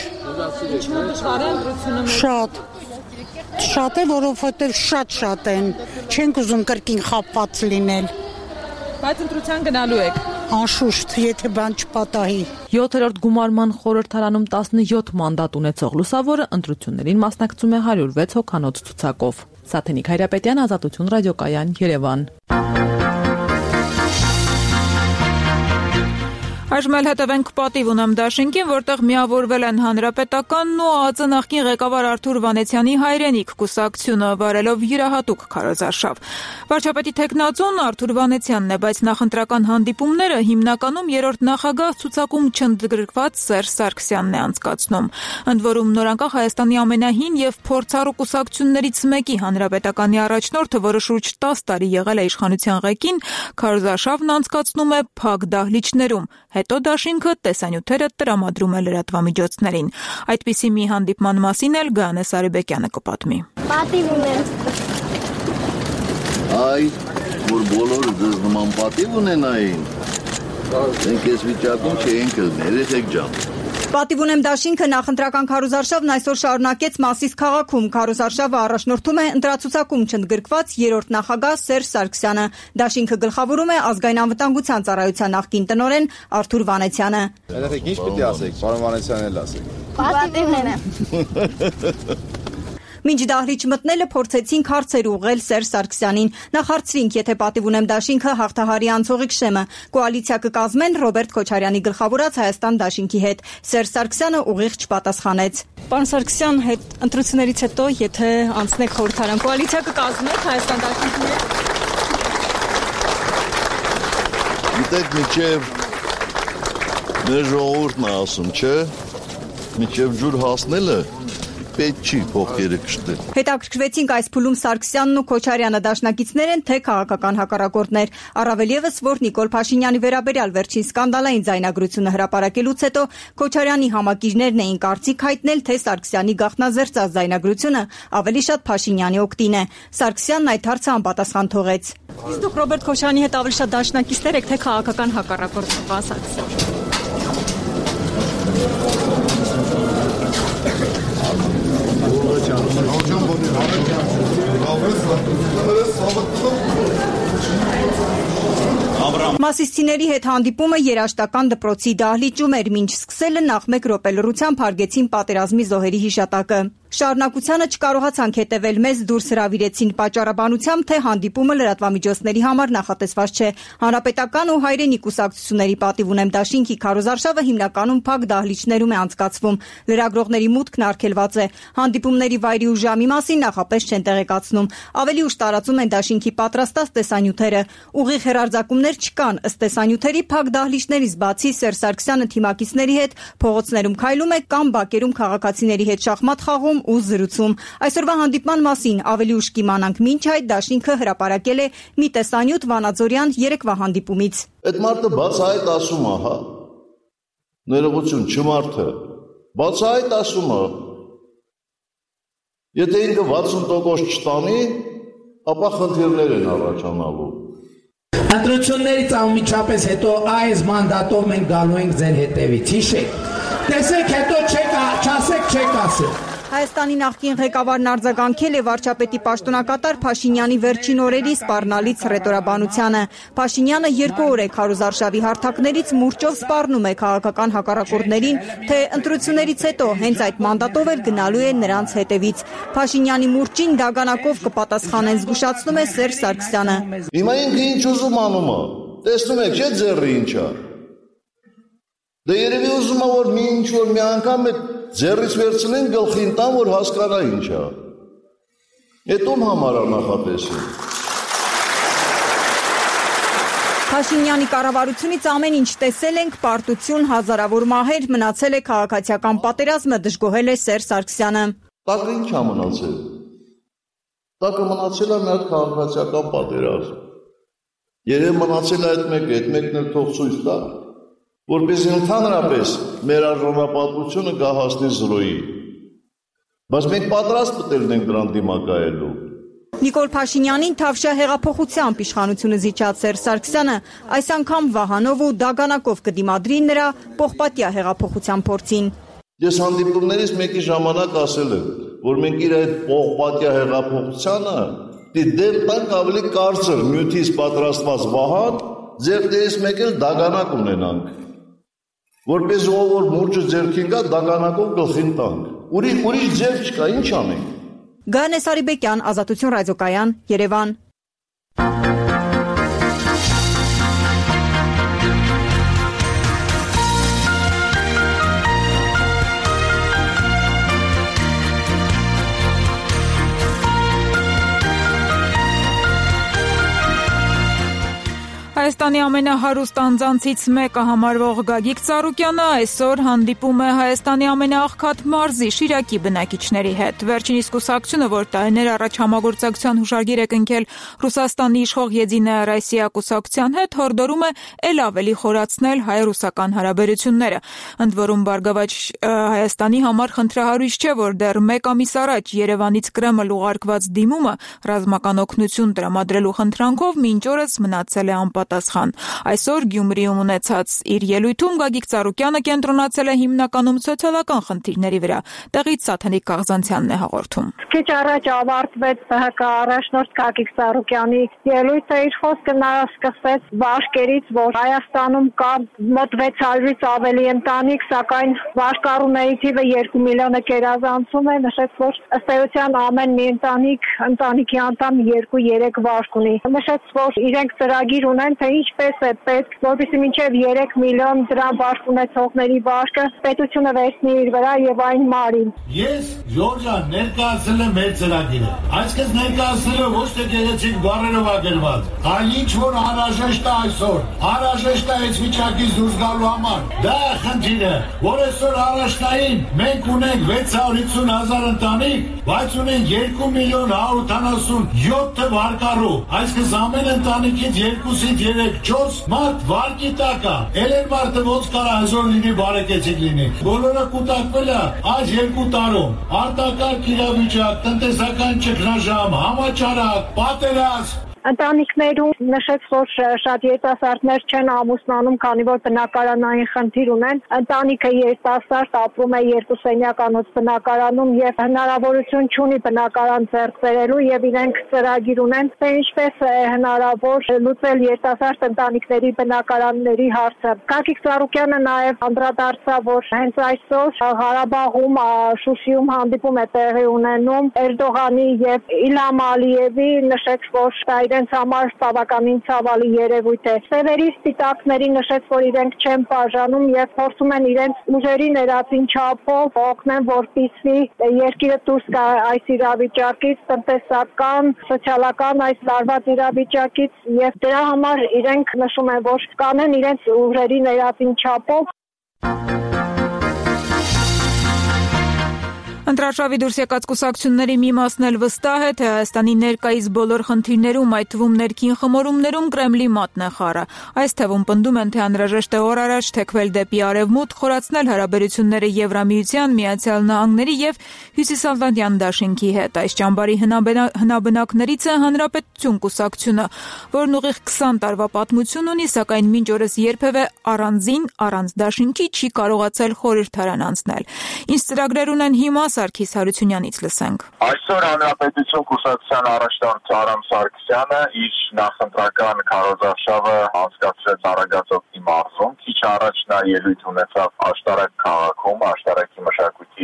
Շատ։ Շատ է, որովհետև շատ շատ են, չենք ուզում կրկին խապված լինել։ Բայց ընտրության գնալու եք։ Անշուշտ, եթե բան չպատահի։ յոթերորդ գումարման խորհրդարանում տասնյոթ մանդատ ունեցող Լուսավորը ընտրություններին մասնակցում է հարյուր վեց հոգանոց ցուցակով։ Սաթենիկ Հայրապետյան, Ազատություն ռադիոկայան, Երևան։ Այժմ էլ հետևենք պատիվ ունեմ դաշինքին, որտեղ միավորվել են Հանրապետականն ու ԱԱԾ նախկին ղեկավար Արթուր Վանեցյանի հայրենիք կուսակցությունը, վարելով յուրահատուկ քարոզարշավ։ Վարչապետի թեկնածուն Արթուր Վանեցյանն է, բայց նախընտրական հանդիպումները հիմնականում երրորդ նախագահ ցուցակում չընդգրկված Սերժ Սարգսյանն է անցկացնում։ Ընդ որում նորանկախ Հայաստանի ամենահին եւ փորձառու կուսակցություններից մեկի Հանրապետականի առաջնորդը, որը շուրջ տասը տարի եղել է իշխանության ղեկին, քարոզարշավն անցկացնում է փակ դահլիճներում։ Հետո դաշինքը տեսանյութերը տրամադրում է լրատվամիջոցներին։ Այդպիսի մի հանդիպման մասին էլ Գայանե Սարիբեկյանը կպատմի։ Պատիվ ունեմ։ Այ, որ բոլորը ձեզ նման պատիվ ունենային, մենք ես վիճակում չէինք ելներ, երեխեք ջան։ Պատիվ ունեմ դաշինքը նախընտրական քարոզարշավն այսօր շարունակեց Մասիս քաղաքում։ Քարոզարշավը առաջնորդում է ընտրացուցակում չընդգրկված երրորդ նախագահ Սերժ Սարգսյանը։ Դաշինքը գլխավորում է ազգային անվտանգության ծառայության նախկին տնօրեն Արթուր Վանեցյանը։ Երեխեք ինչ պիտի ասեք, պարոն Վանեցյանն էլ ասեք։ Պատիվ ունեմ։ Մինչ դահլիճ մտնելը փորձեցինք հարցեր ուղղել Սերժ Սարգսյանին։ Նախարցրինք, եթե պատիվ ունեմ դաշինքը հաղթահարի անցողիկ շեմը։ Կոալիցիա կկազմեն Ռոբերտ Քոչարյանի գլխավորած Հայաստան դաշինքի հետ։ Սերժ Սարգսյանը ուղիղ չպատասխանեց։ Պարոն Սարգսյան, հետ ընտրություններից հետո, եթե անցնեք խորհրդարան, կոալիցիա կկազմեք Հայաստան դաշինքի հետ։ Գիտեք, միջև մեր ժողովուրդն է ասում, չէ՞, միջև ջուր հասնելը պետք չի փոխկերը կշտել։ Հետաքրքրվեցինք այս փուլում Սարգսյանն ու Քոչարյանը դաշնակիցներ են, թե քաղաքական հակառակորդներ։ Առավել ևս, որ Նիկոլ Փաշինյանի վերաբերյալ վերջին սկանդալային ձայնագրությունը հրապարակելուց հետո Քոչարյանի համակիրներն էին կարծիք հայտնել, թե Սարգսյանի գաղտնազերծած ձայնագրությունը ավելի շատ Փաշինյանի օգտին է։ Սարգսյանն այդ հարցը անպատասխան թողեց։ Իսկ դուք Ռոբերտ Քոչարյանի հետ ավելի շատ դաշնակիցներ եք, թե քաղաքական հակառակորդ, պարոն Սարգսյան։ Մասիսցիների հետ հանդիպումը երաշտական դպրոցի դահլիճում էր, մինչ սկսելը նախ մեկ րոպե լռությամբ հարգեցին պատերազմի զոհերի հիշատակը։ Շարունակությանը չկարողացանք հետևել, մեզ դուրս հրավիրեցին պատճառաբանությամբ, թե հանդիպումը լրատվամիջոցների համար նախատեսված չէ։ Հանրապետական ու հայրենի կուսակցությունների պատիվ ունեմ դաշինքի քարոզարշավը հիմնականում փակ դահլիճներում է անցկացվում։ Լրագրողների մուտքն արգելված է։ Հանդիպումների վայրի ու ժամի մասին նախապես չեն տեղեկացնում։ Ավելի ուշ տարածում են դաշինքի պատրաստած տեսանյութերը։ Ուղիղ հեռարձակումներ չկան, ըստ տեսանյութերի փակ դահլիճներից բացի Սերժ Սարգսյանը թիմակիցների հետ փողոցներում քայլում է կամ բակերում քաղաքացիների հետ շախմատ խաղում ու զրուցում։ Այսօրվա հանդիպման մասին ավելի ուշ կիմանանք, մինչ այդ դաշինքը հրապարակել է մի տեսանյութ Վանաձորյան երեկվա հանդիպումից։ Այդ մարդը բացահայտ ասում է, հա։ Ներողություն, չմարդը։ Բացահայտ ասում է։ Եթե ինքը վաթսուն տոկոս չտանի, ապա խնդիրներ են առաջանալու։ Ընտրություններից անմիջապես հետո այս մանդատով մենք գալու ենք ձեր հետևից, հիշեք։ Տեսեք, հետո չեք, չասեք, չեք ասեք։ Հայաստանի նախկին ղեկավարն արձագանքել է վարչապետի պաշտոնակատար Փաշինյանի վերջին օրերի սպառնալից հռետորաբանությանը։ Փաշինյանը երկու օր է քարոզարշավի հարթակներից մուրճով սպառնում է քաղաքական հակառակորդներին, թե ընտրություններից հետո հենց այդ մանդատով էլ գնալու է նրանց հետևից։ Փաշինյանի մուրճին դագանակով կպատասխանեն, զգուշացնում է Սերժ Սարգսյանը։ Հիմա ինքը ինչ ուզում անում է։ Տեսնում եք, չէ՞ ձեռը ինչա։ Դե երևի ուզում է որ մի ինչ որ մի անգամ այդ ձեռից վերցնեն գլխին տան որ հասկանա ինչ է։ Էդ ում համար է նախատեսում։ Փաշինյանի կառավարությունից ամեն ինչ տեսել ենք, պարտություն, հազարավոր մահեր, մնացել է քաղաքացիական պատերազմը, դժգոհել է Սերժ Սարգսյանը։ Տակը ինչ է մնացել։ Տակը մնացել է մի հատ քաղաքացիական պատերազմ։ Երբ մնացել է այդ մեկը, այդ մեկն էլ թող ցույց տա, որպեսզի ընդհանրապես մեր արժանապատվությունը գա հասնի զրոյի։ Բայց մենք պատրաստ պետք ենք դրան դիմակայելու։ Նիկոլ Փաշինյանին թավշյա հեղափոխությամբ իշխանությունը զիջած Սերժ Սարգսյանը այս անգամ Վահանով ու Դագանակով կդիմադրի նրա պողպատյա հեղափոխության փորձին։ Ես հանդիպումներից մեկի ժամանակ ասել եմ, որ մենք իր այդ պողպատյա հեղափոխությանը դեմ տանք ավելի կարծր նյութից պատրաստված Վահան, ձեր դերից մեկ էլ Դագանակ ունենանք, որպես ով որ մուրճը ձեռքին գա Դագանակով գլխին տանք։ Ուրիշ ուրիշ ձև չկա, ինչ անենք։ Գայանե Սարիբեկյան, Ազատություն ռադիոկայան, Երևան։ Հայաստանի ամենահարուստ անձանցից մեկը համարվող Գագիկ Ծառուկյանը այսօր հանդիպում է Հայաստանի ամենաաղքատ մարզի Շիրակի բնակիչների հետ։ Վերջին իսկ կուսակցությունը, որ տարիներ առաջ համագործակցության հուշագիր է կնքել Ռուսաստանի իշխող Եդինայա Ռոսիա կուսակցության հետ, հորդորում է ել ավելի խորացնել հայ-ռուսական հարաբերությունները։ Ընդ որում Բարգավաճ Հայաստանի համար խնդրահարույց չէ, որ դեռ մեկ ամիս առաջ Երևանից Կրեմլ ուղարկված դիմումը ռազմական օգնություն տրամադրելու խնդրանքով մինչ օրս մնացել է անպատասխան։ Այսօր Գյումրիում ունեցած իր ելույթում Գագիկ Ծառուկյանը կենտրոնացել է հիմնականում սոցիալական խնդիրների վրա։ Տեղից Սաթանիկ Կաղզանցյանն է հաղորդում։ Քիչ առաջ ավարտվեց Բ Հ Կ առաջնորդ Գագիկ Ծառուկյանի ելույթը, իր խոսքը նա սկսեց վարկերից, որ Հայաստանում կա մոտ վեց հարյուրից ավելի ընտանիք, սակայն վարկառուների թիվը երկու միլիոնը կերազանցում է, նշեց, որ ըստ էության ամեն մի ընտանիք, ընտանիքի անդամ երկու երեք վարկ ունի։ Նշեց, որ իրենք ծրագիր ունեն, թե ինչպես է պետք, որպեսզի մինչև երեք միլիոն դրամ վարկ ունեցողների վարկը պետությունը վերցնի իր վրա եւ այն մարին։ Ես Ժորժան ներկայացրել եմ մեր ծրագիրը։ Այսպես ներկայացրել եմ ոչ թե գեղեցիկ բառերով ագրված, այլ ինչ որ անհրաժեշտ է այսօր։ Անհրաժեշտ է այս վիճակից դուրս գալու համար։ Դա է խնդիրը, որ այսօր առաջնային մենք ունենք վեց հարյուր հիսուն հազար ընտանիք, բայց ունենք երկու միլիոն հարյուր ութանասունյոթ վարկառու։ Այսպես ամեն ընտանիքից երկուսից երեք չորս մարդ վարկի տակ է։ Ելեն մարդը ոնց կարա այսօր լինի բարեկեցիկ լինի։ Բոլորը կուտակվել է այս երկու տարում։ Արտակարգ իրավիճակ, տնտեսական ճգնաժամ, համաճարակ, պատերազմ։ Ընտանիքներում նշեց, որ շատ երիտասարդներ չեն ամուսնանում, քանի որ բնակարանային խնդիր ունեն։ Ընտանիքը երիտասարդ ապրում է երկու սենյականոց բնակարանում եւ հնարավորություն չունի բնակարան ձեռք բերելու եւ իրենք ծրագիր ունեն, թե ինչպես է հնարավոր լուծել երիտասարդ ընտանիքների բնակարանների հարցը։ Գագիկ Ծառուկյանը նաեւ անդրադարձավ, որ հենց այսօր Ղարաբաղում, Շուշիում հանդիպում է տեղի ունենում Էրդողանի եւ Իլհամ Ալիևի, նշեց, որ իրենց համար բավականին ցավալի երևույթ է։ Սևերի սպիտակների նշեց, որ իրենք չեն բաժանում եւ փորձում են իրենց ուժերի ներածին չափով օգնեն, որպեսզի երկիրը դուրս գա այս իրավիճակից, տնտեսական, սոցիալական այս լարված իրավիճակից եւ դրա համար իրենք նշում են, որ կանեն իրենց ուժերի ներածին չափով։ Ընտրարշավի դուրս եկած կուսակցությունների մի մասն էլ վստահ է, թե Հայաստանի ներկայիս բոլոր խնդիրներում, այդ թվում ներքին խմորումներում Կրեմլի մատն է խառը։ Այս թվում պնդում են, թե անհրաժեշտ է օր առաջ թեքվել դեպի արևմուտք, խորացնել հարաբերությունները Եվրամիության, Միացյալ Նահանգների եւ Հյուսիսատլանտյան դաշինքի հետ։ Այս ճամբարի հնաբնակներից է Հանրապետություն կուսակցությունը, որն ուղիղ քսան տարվա պատմություն ունի, սակայն մինչ օրս երբևէ առանձին, առանց դաշինքի չի կարողացել խորհրդարան անցնել։ Ինչ ծրագրեր ունեն հիմա Սարգիս Հարությունյանից լսենք։ Այսօր Հանրապետություն կուսակցության առաջնորդ Արամ Սարգսյանը իր նախընտրական քարոզարշավը անցկացրեց Արագածոտնի մարզում։ Քիչ առաջ նա ելույթ ունեցավ Աշտարակ քաղաքում, Աշտարակի մշակույթի տունը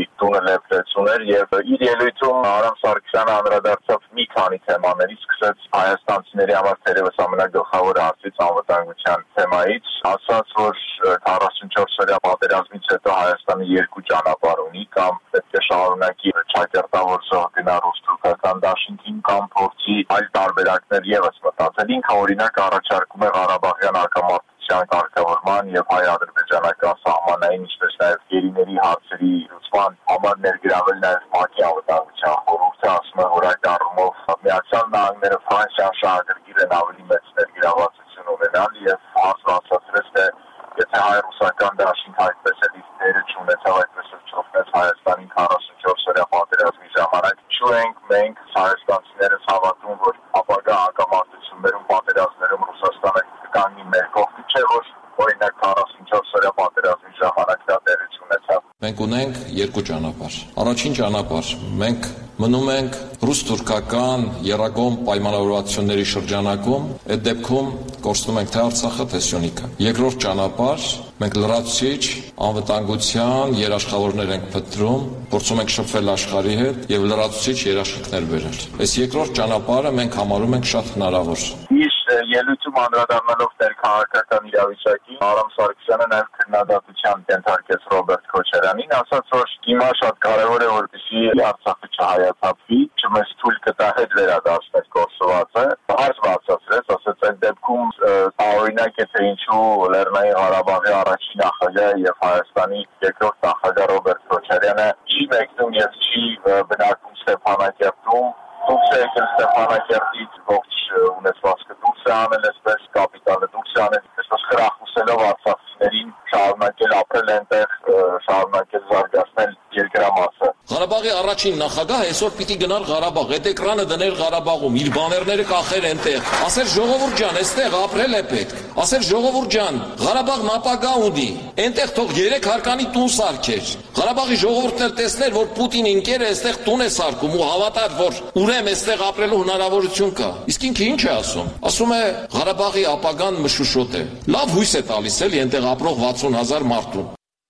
լեփլեցուներ եւ իր ելույթում Արամ Սարգսյանը անդրադարձավ մի քանի թեմաների, սկսեց հայաստանցիների համար թերևս ամենագլխավոր հարցից անվտանգության թեմայից, ասաց, որ քառասունչորս օրյա պատերազմից հետո Հայաստանը երկու ճանապարհ ունի, կամ պետք է շարունակի ճակերտավորող գնա ռուս-թուրքական դաշինքին, կամ փորձի այլ տարբերակներ եւս մտածել։ Ինքը օրինակ առաջարկում է Ղարաբաղյան հակամարտության կարգավորման եւ հայ-ադրբեջանական սահմանային, ինչպես նաեւ գերիների հարցերի լուծման համար ներգրավել նաեւ ՄԱԿ-ի անվտանգության խորհուրդը, ասում է, որ այդ առումով Միացյալ Նահանգները Ֆրանսիան շահագրգիռ են ավելի մեծ ներգրավվածություն ունենալ եւ հասկացած թե եթե հայ-ռուսական դաշինք այդպես էլ իր դերը չունեցավ, այդպես էլ չօգնեց Հայաստանին քառասունչորս օրյա պատերազմի ժամանակ, ինչու ենք մենք հայաստանցիներս հավատում, որ ապագա հակամարտություններում, պատերազմներում Ռուսաստանը կկանգնի մեր կողքին, չէ՞ որ օրինակ քառասունչորս օրյա պատերազմի ժամանակ դա տեղի չունեցավ։ Մենք ունենք երկու ճանապարհ։ Առաջին ճանապարհ մենք մնում ենք ռուս-թուրքական եռագոմ պայմանավորվածությունների շրջանակում, այդ դեպքում կորցնում ենք թե Արցախը, թե Սյունիքը։ Երկրորդ ճանապարհ մենք լրացուցիչ անվտանգության երաշխավորներ ենք փնտրում, փորձում ենք շփվել աշխարհի հետ եւ լրացուցիչ երաշխիքներ բերել։ Այս երկրորդ ճանապարհը մենք համարում ենք շատ հնարավոր։ Ելույթում անդրադառնալով ներքաղաքական իրավիճակին, Արամ Սարգսյանը նաև քննադատության ենթարկեց Ռոբերտ Քոչարյանին, ասաց, որ հիմա շատ կարևոր է, որպեսզի Արցախը չհայաթափվի, չմեզ թույլ կտա հետ վերադարձնել Կոսովոը, հարց բացատրեց, ասաց, այդ դեպքում տարօրինակ է, թե ինչու Լեռնային Ղարաբաղի առաջին նախագահը եւ Հայաստանի երկրորդ նախագահ Ռոբերտ Քոչարյանը չի մեկնում եւ չի բնակվում Ստեփանակերտում, դուրս է եկել Ստեփանակերտից, ողջ ունեցվածքը դուրս է անել, այսպես կապիտալը դուրս է անել, այսպես խրախուսելով արցախցիներին շարունակել ապրել այնտեղ, շարունակել զարգացնել երկրամասը։ Ղարաբաղի առաջին նախագահը այսօր պիտի գնար Ղարաբաղ, այդ էկրանը դներ Ղարաբաղում, իր բաներները կախեր այնտեղ, ասեր ժողովուրդ ջան, այստեղ ապրել է պետք, ասեր ժողովուրդ ջան, Ղարաբաղն ապագա ունի, այնտեղ թող երեք հարկանի տուն սարքեր։ Ղարաբաղի ժողովուրդն էլ տեսներ, որ Պուտինի ընկերը այստեղ տուն է սարքում ու հավատար, որ ուրեմն այստեղ ապրելու հնարավորություն կա։ Իսկ ինքը ինչ է ասում։ Ասում է Ղարաբաղի ապագան մշուշոտ է։ Լավ հույս է տալիս էլ այնտեղ ապրող վաթսուն հազար մարդուն։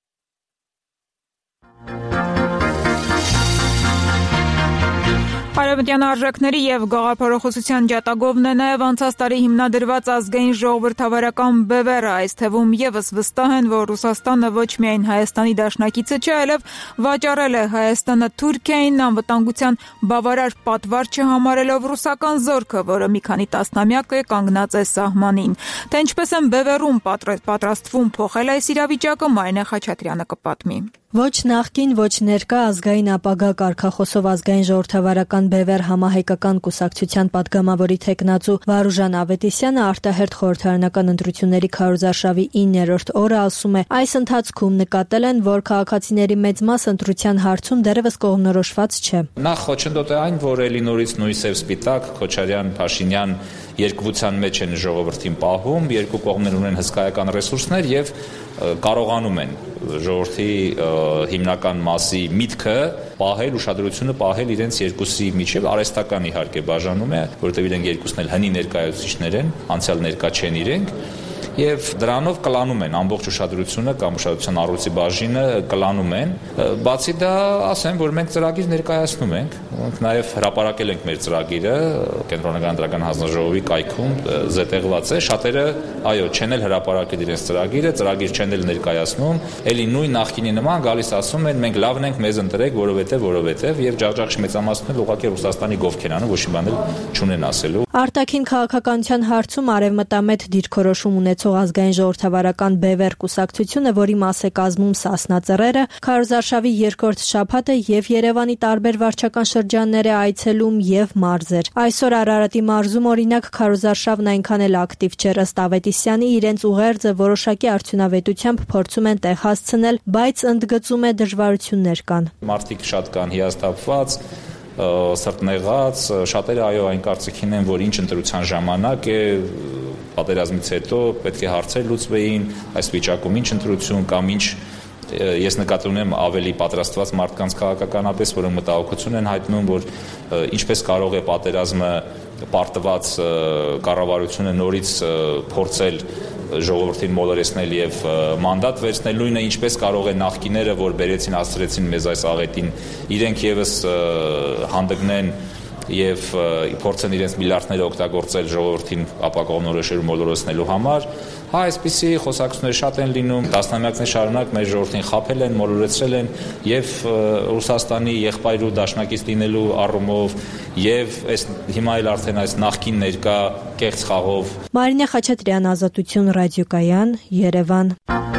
Արևմտյան արժեքների եւ գաղափարախոսության ջատագովն է նաեւ անցած տարի հիմնադրված ազգային ժողովրդավարական բևեռը, այս թվում եւս վստահ են, որ Ռուսաստանը ոչ միայն Հայաստանի դաշնակիցը չէ, այլև վաճառել է Հայաստանը Թուրքիային անվտանգության բավարար պատվար չհամարելով ռուսական զորքը, որը մի քանի տասնամյակ է կանգնած է սահմանին։ Թե ինչպես են բևեռում պատրաստվում փոխել այս իրավիճակը, Մարինե Խաչատրյանը կպատմի։ Ոչ նախկին, ոչ ներկա ազգային ապագա կարգախոսով ազգային ժողովրդավարական բևեռ համահայկական կուսակցության պատգամավորի թեկնածու Վարուժան Ավետիսյանը արտահերթ խորհրդարանական ընտրությունների քարոզարշավի իններորդ օրը ասում է, այս ընթացքում նկատել են, որ քաղաքացիների մեծ մասը ընտրության հարցում դեռևս կողմնորոշված չէ։ Նախ խոչընդոտ է այն, որ էլի նորից նույն սև սպիտակ Քոչարյան, Փաշինյան երկվության մեջ են ժողովրդին պահում, երկու կողմներ ունեն հսկայական ռեսուրսներ եւ կարողանում են ժողովրդի հիմնական մասի միտքը պահել, ուշադրությունը պահել իրենց երկուսի միջև, արհեստական իհարկե բաժանում է, որովհետեւ իրենք երկուսն էլ հնի ներկայացուցիչներ են, անցյալ ներկա չեն իրենք, եւ դրանով կլանում են ամբողջ ուշադրությունը կամ ուշադրության առույցի բաժինը կլանում են։ Բացի դա, ասեմ, որ մենք ծրագիր ներկայացնում ենք, մենք նաեւ հրապարակել ենք մեր ծրագիրը Կենտրոնական ընտրական հանձնաժողովի կայքում զետեղված է, շատերը, այո, չեն էլ հրապարակել իրենց ծրագիրը, ծրագիր չեն էլ ներկայացնում, ելի նույն նախկինի նման գալիս ասում են, մենք լավն ենք, մեզ ընտրեք, որովհետեւ, որովհետեւ եւ ջախջախ մեծամասնությունը ուղղակի Ռուսաստանի գովքեր անում, ոչ մի բան էլ չունեն ասելու։ Արտաքին քաղաքականության հարցում արևմտամետ դիրքորոշում ունեցող ազգային ժողովրդավարական բևեռ կուսակցությունը, որի մաս է կազմում Սասնա Ծռերը, քարոզարշավի երկրորդ շաբաթը եւ Երևանի տարբեր վարչական շրջաններ է այցելում եւ մարզեր։ Այսօր Արարատի մարզում օրինակ քարոզարշավն այնքան էլ ակտիվ չէր, ըստ Ավետիսյանի, իրենց ուղերձը որոշակի արդյունավետությամբ փորձում են տեղ հասցնել, բայց ընդգծում է դժվարություններ կան։ Մարդիկ շատ կան հիասթափված, սրտնեղած, շատերը այո այն կարծիքին են, որ ինչ ընտրության ժամանակ է, պատերազմից հետո պետք է հարցեր լուծվեին, այս վիճակում ինչ ընտրություն կամ ինչ, ես նկատի ունեմ ավելի պատրաստված մարդկանց քաղաքականապես, որոնք մտահոգություն են հայտնում, որ ինչպես կարող է պատերազմը պարտված կառավարությունը նորից փորձել ժողովրդին մոլորեցնել եւ մանդատ վերցնել, նույնը ինչպես կարող է նախկիները, որ բերեցին հասցրեցին մեզ այս աղետին, իրենք եւս հանդգնեն եւ փորձեն իրենց միլիարդները օգտագործել ժողովրդին ապակողնորոշերու մոլորեցնելու համար, հա այսպիսի խոսակցություններ շատ են լինում, տասնամյակներ շարունակ մեր ժողովրդին խաբել են, մոլորեցրել են եւ Ռուսաստանի եղբայր ու դաշնակից լինելու առումով եւ այս հիմա էլ արդեն այս նախկին ներկա կեղծ խաղով։ Մարինե Խաչատրյան, Ազատություն ռադիոկայան, Երևան։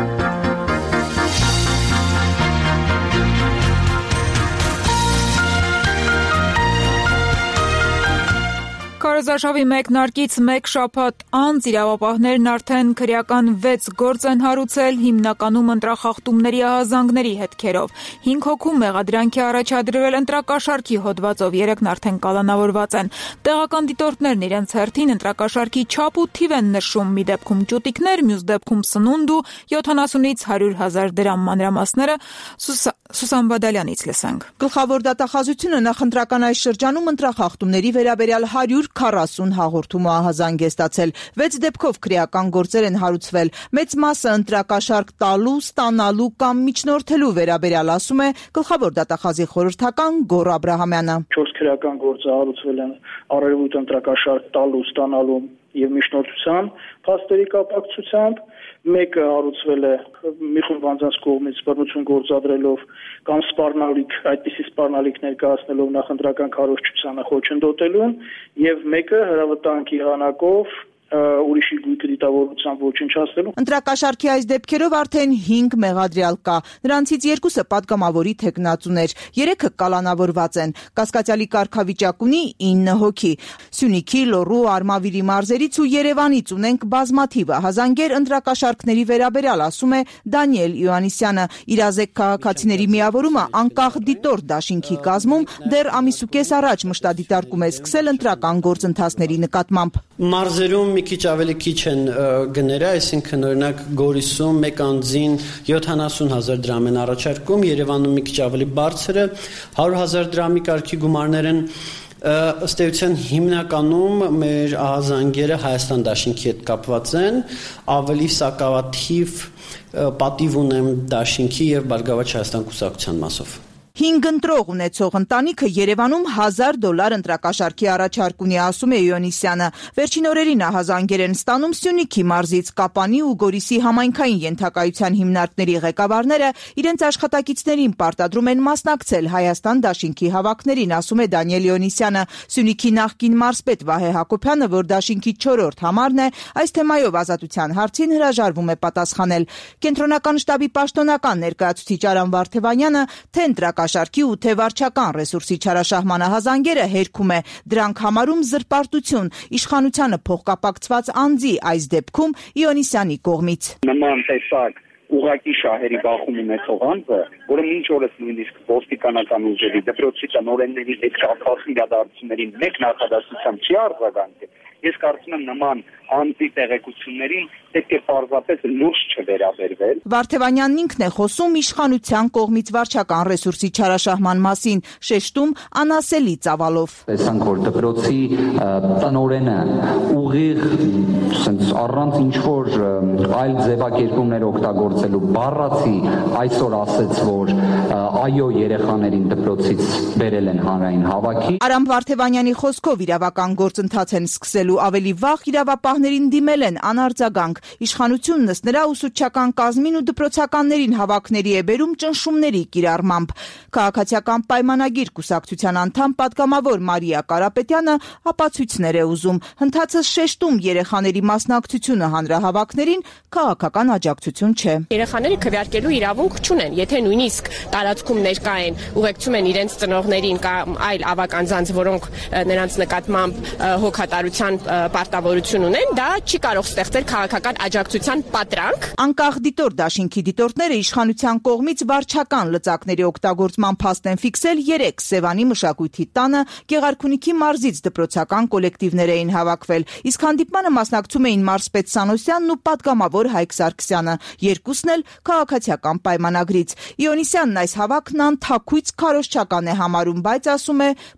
Քարոզարշավի մեկնարկից մեկ շաբաթ անց իրավապահներն արդեն քրեական վեց գործ են հարուցել, հիմնականում ընտրախախտումների ահազանգների հետքերով։ Հինգ հոգու մեղադրանքի առաջադրվել ընտրակաշառքի հոդվածով, երեքն արդեն կալանավորված են։ Տեղական դիտորդներն իրենց հերթին ընտրակաշառքի չափ ու թիվ են նշում, մի դեպքում ճուտիկներ, մյուս դեպքում սնունդ ու յոթանասունից հարյուր հազար դրամ մանրամասները Սուսան Բադալյանից լսենք։ Գլխավոր դատախազությունը նախընտրական այս շրջանում ընտրախախտումների վերաբերյալ հարյուր քառասուն հաղորդում ու ահազանգ է ստացել։ Վեց դեպքով քրեական գործեր են հարուցվել։ Մեծ մասը ընտրակաշառք տալու, ստանալու կամ միջնորդելու վերաբերյալ, ասում է գլխավոր դատախազի խորհրդական Գոռ Աբրահամյանը։ Չորս քրեական գործ հարուցվել են առերևույթ ընտրակաշառք տալու, ստանալու եւ միջնորդության փաստերի կապակցությամբ, մեկը հարուցվել է մի խումբ անձանց կողմից բռնություն գործադրելով կամ սպառնալիք, այդպիսի սպառնալիք ներկայացնելով նախընտրական քարոզչությանը խոչընդոտելուն, եւ մեկը հրավտանքի եղանակով ուրիշի գույքը դիտավորությամբ ոչնչացնելու։ Ընտրակաշառքի այս դեպքերով արդեն հինգ մեղադրյալ կա։ Նրանցից երկուսը պատգամավորի թեկնածուներ, երեքը կալանավորված են։ Կասկածյալի կարգավիճակ ունի ինը հոգի։ Սյունիքի, Լոռու, Արմավիրի մարզերից ու Երևանից ունենք բազմաթիվ ահազանգեր ընտրակաշառքների վերաբերյալ, ասում է Դանիել Իոաննիսյանը։ Իրազեկ քաղաքացիների միավորումը անկախ դիտորդ դաշինքի կազմում դեռ ամիս ու կես առաջ մշտադիտարկում է սկսել ընտրական գործընթացների նկատմամբ։ Մարզերում մի քիչ ավելի քիչ են գները, այսինքն օրինակ Գորիսում մեկ անձին յոթանասուն հազար դրամ են առաջարկում, Երևանում մի քիչ ավելի բարձր է, հարյուր հազար դրամի կարգի գումարներ են։ Ըստ էության հիմնականում մեր ահազանգերը Հայաստան դաշինքի հետ կապված են, ավելի սակավաթիվ պատիվ ունեմ դաշինքի եւ Բարգավաճ Հայաստան կուսակցության մասով։ Հինգ ընտրող ունեցող ընտանիքը Երևանում հազար դոլար ընտրակաշառքի առաջարկ ունի, ասում է Իոաննիսյանը։ Վերջին օրերին ահազանգեր են ստանում Սյունիքի մարզից, Կապանի ու Գորիսի համայնքային ենթակայության հիմնարկների ղեկավարները իրենց աշխատակիցներին պարտադրում են մասնակցել Հայաստան դաշինքի հավաքներին, ասում է Դանիել Իոաննիսյանը։ Սյունիքի նախկին մարզպետ Վահե Հակոբյանը, որ դաշինքի չորրորդ համարն է, այս թեմայով Ազատության հարցին հրաժարվում է պատասխանել։ Կենտրոնական շտաբի պաշտոնական ներկայացուցիչ Արամ Վարդևանյանը թե ընտրակաշառքի ու թե վարչական ռեսուրսի չարաշահման ահազանգերը հերքում է, դրանք համարում զրպարտություն, իշխանությանը փոխկապակցված անձի, այս դեպքում Իոաննիսյանի կողմից։ Նման տեսակ ուղղակի շահերի բախում ունեցող անձը, որը մինչ օրս նույնիսկ ոստիկանական ուժերի դպրոցի տնօրենների հետ կապված իրադարձություններին մեկ նախադասությամբ չի արձագանքել, ես կարծում եմ նման անձի տեղեկություններին պետք է պարզապես լուրջ չվերաբերվել։ Վարդևանյանն ինքն է խոսում իշխանության կողմից վարչական ռեսուրսի չարաշահման մասին, շեշտում անասելի ծավալով։ Տեսանք, որ դպրոցի տնօրենը ուղիղ առանց ինչ-որ այլ ձևակերպումներ օգտագործելու բառացի այսօր ասեց, որ այո, երեխաներին դպրոցից բերել են հանրային հավաքի։ Արամ Վարդևանյանի խոսքով իրավական գործընթաց են սկսելու, ավելի վաղ իրավապահներին դիմել են անարձագանք։ Իշխանությունն ըստ նրա ուսուցչական կազմին ու դպրոցականներին հավաքների է բերում ճնշումների կիրառմամբ։ Քաղաքացիական պայմանագիր կուսակցության անդամ պատգամավոր Մարիա Կարապետյանը ապացույցներ է ուզում, հնդածս շեշտում երեխաների մասնակցությունը հանրահավաքներին քաղաքական աջակցություն չէ։ Երեխաները քվեարկելու իրավունք չունեն, եթե նույնիսկ տարածքում ներկա են, ուղեկցում են իրենց ծնողներին կամ այլ ավակ անձանց, որոնք նրանց նկատմամբ հոգատարության պարտավորություն ունեն, դա չի կարող ստեղծել քաղաքական աջակցության պատրանք։ Անկախ դիտորդ դաշինքի դիտորդները իշխանության կողմից վարչական լծակների օգտագործման փաստ են ֆիքսել երեք Սևանի մշակույթի տանը, Գեղարքունիքի մարզից դպրոցական կոլեկտիվներ էին հավաքվել, իսկ հանդիպմանը մասնակցում էին մարզպետ Սանոսյանն ու պատգամավոր Հայկ Սարգսյանը, երկուսն էլ քաղաքացիական պայմանագրից։ Իոաննիսյանն այս հավաքն անթաքույց քարոզչական է համարում, բայց ասում է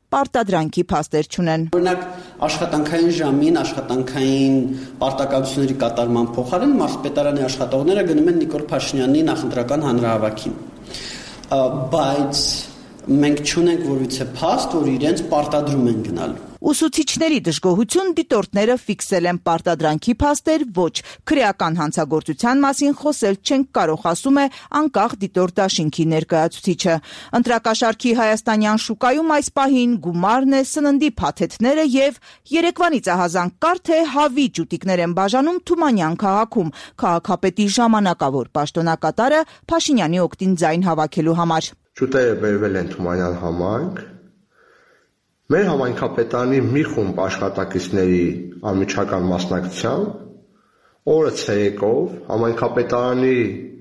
պարտադրանքի փաստեր չունեն։ Օրինակ աշխատանքային ժամին, աշխատանքային պարտականությունների կատարման փոխարեն մարզպետարանի աշխատողները գնում են Նիկոլ Փաշինյանի նախընտրական հանրահավաքին։ Բայց մենք չունենք որևիցե փաստ, որ իրենց պարտադրում են գնալու։ Ուսուցիչների դժգոհություն դիտորդները ֆիքսել են պարտադրանքի փաստեր, ոչ քրեական հանցագործության մասին խոսել չենք կարող, ասում է անկախ դիտորդ դաշինքի ներկայացուցիչը։ Ընտրակաշարքի հայաստանյան շուկայում այս պահին գումարն է, սննդի փաթեթները եւ Երևանից ահազանգ կար, թե հավի ջուտիկներ են բաժանում Թումանյան քաղաքում, քաղաքապետի ժամանակավոր պաշտոնակատարը Փաշինյանի օգտին ձայն հավաքելու համար։ Ջուտերը բերվել են Թումանյան համայնք։ Մեր համայնքապետարանի մի խումբ աշխատակիցների անմիջական մասնակցությամբ օրը ցերեկով համայնքապետարանի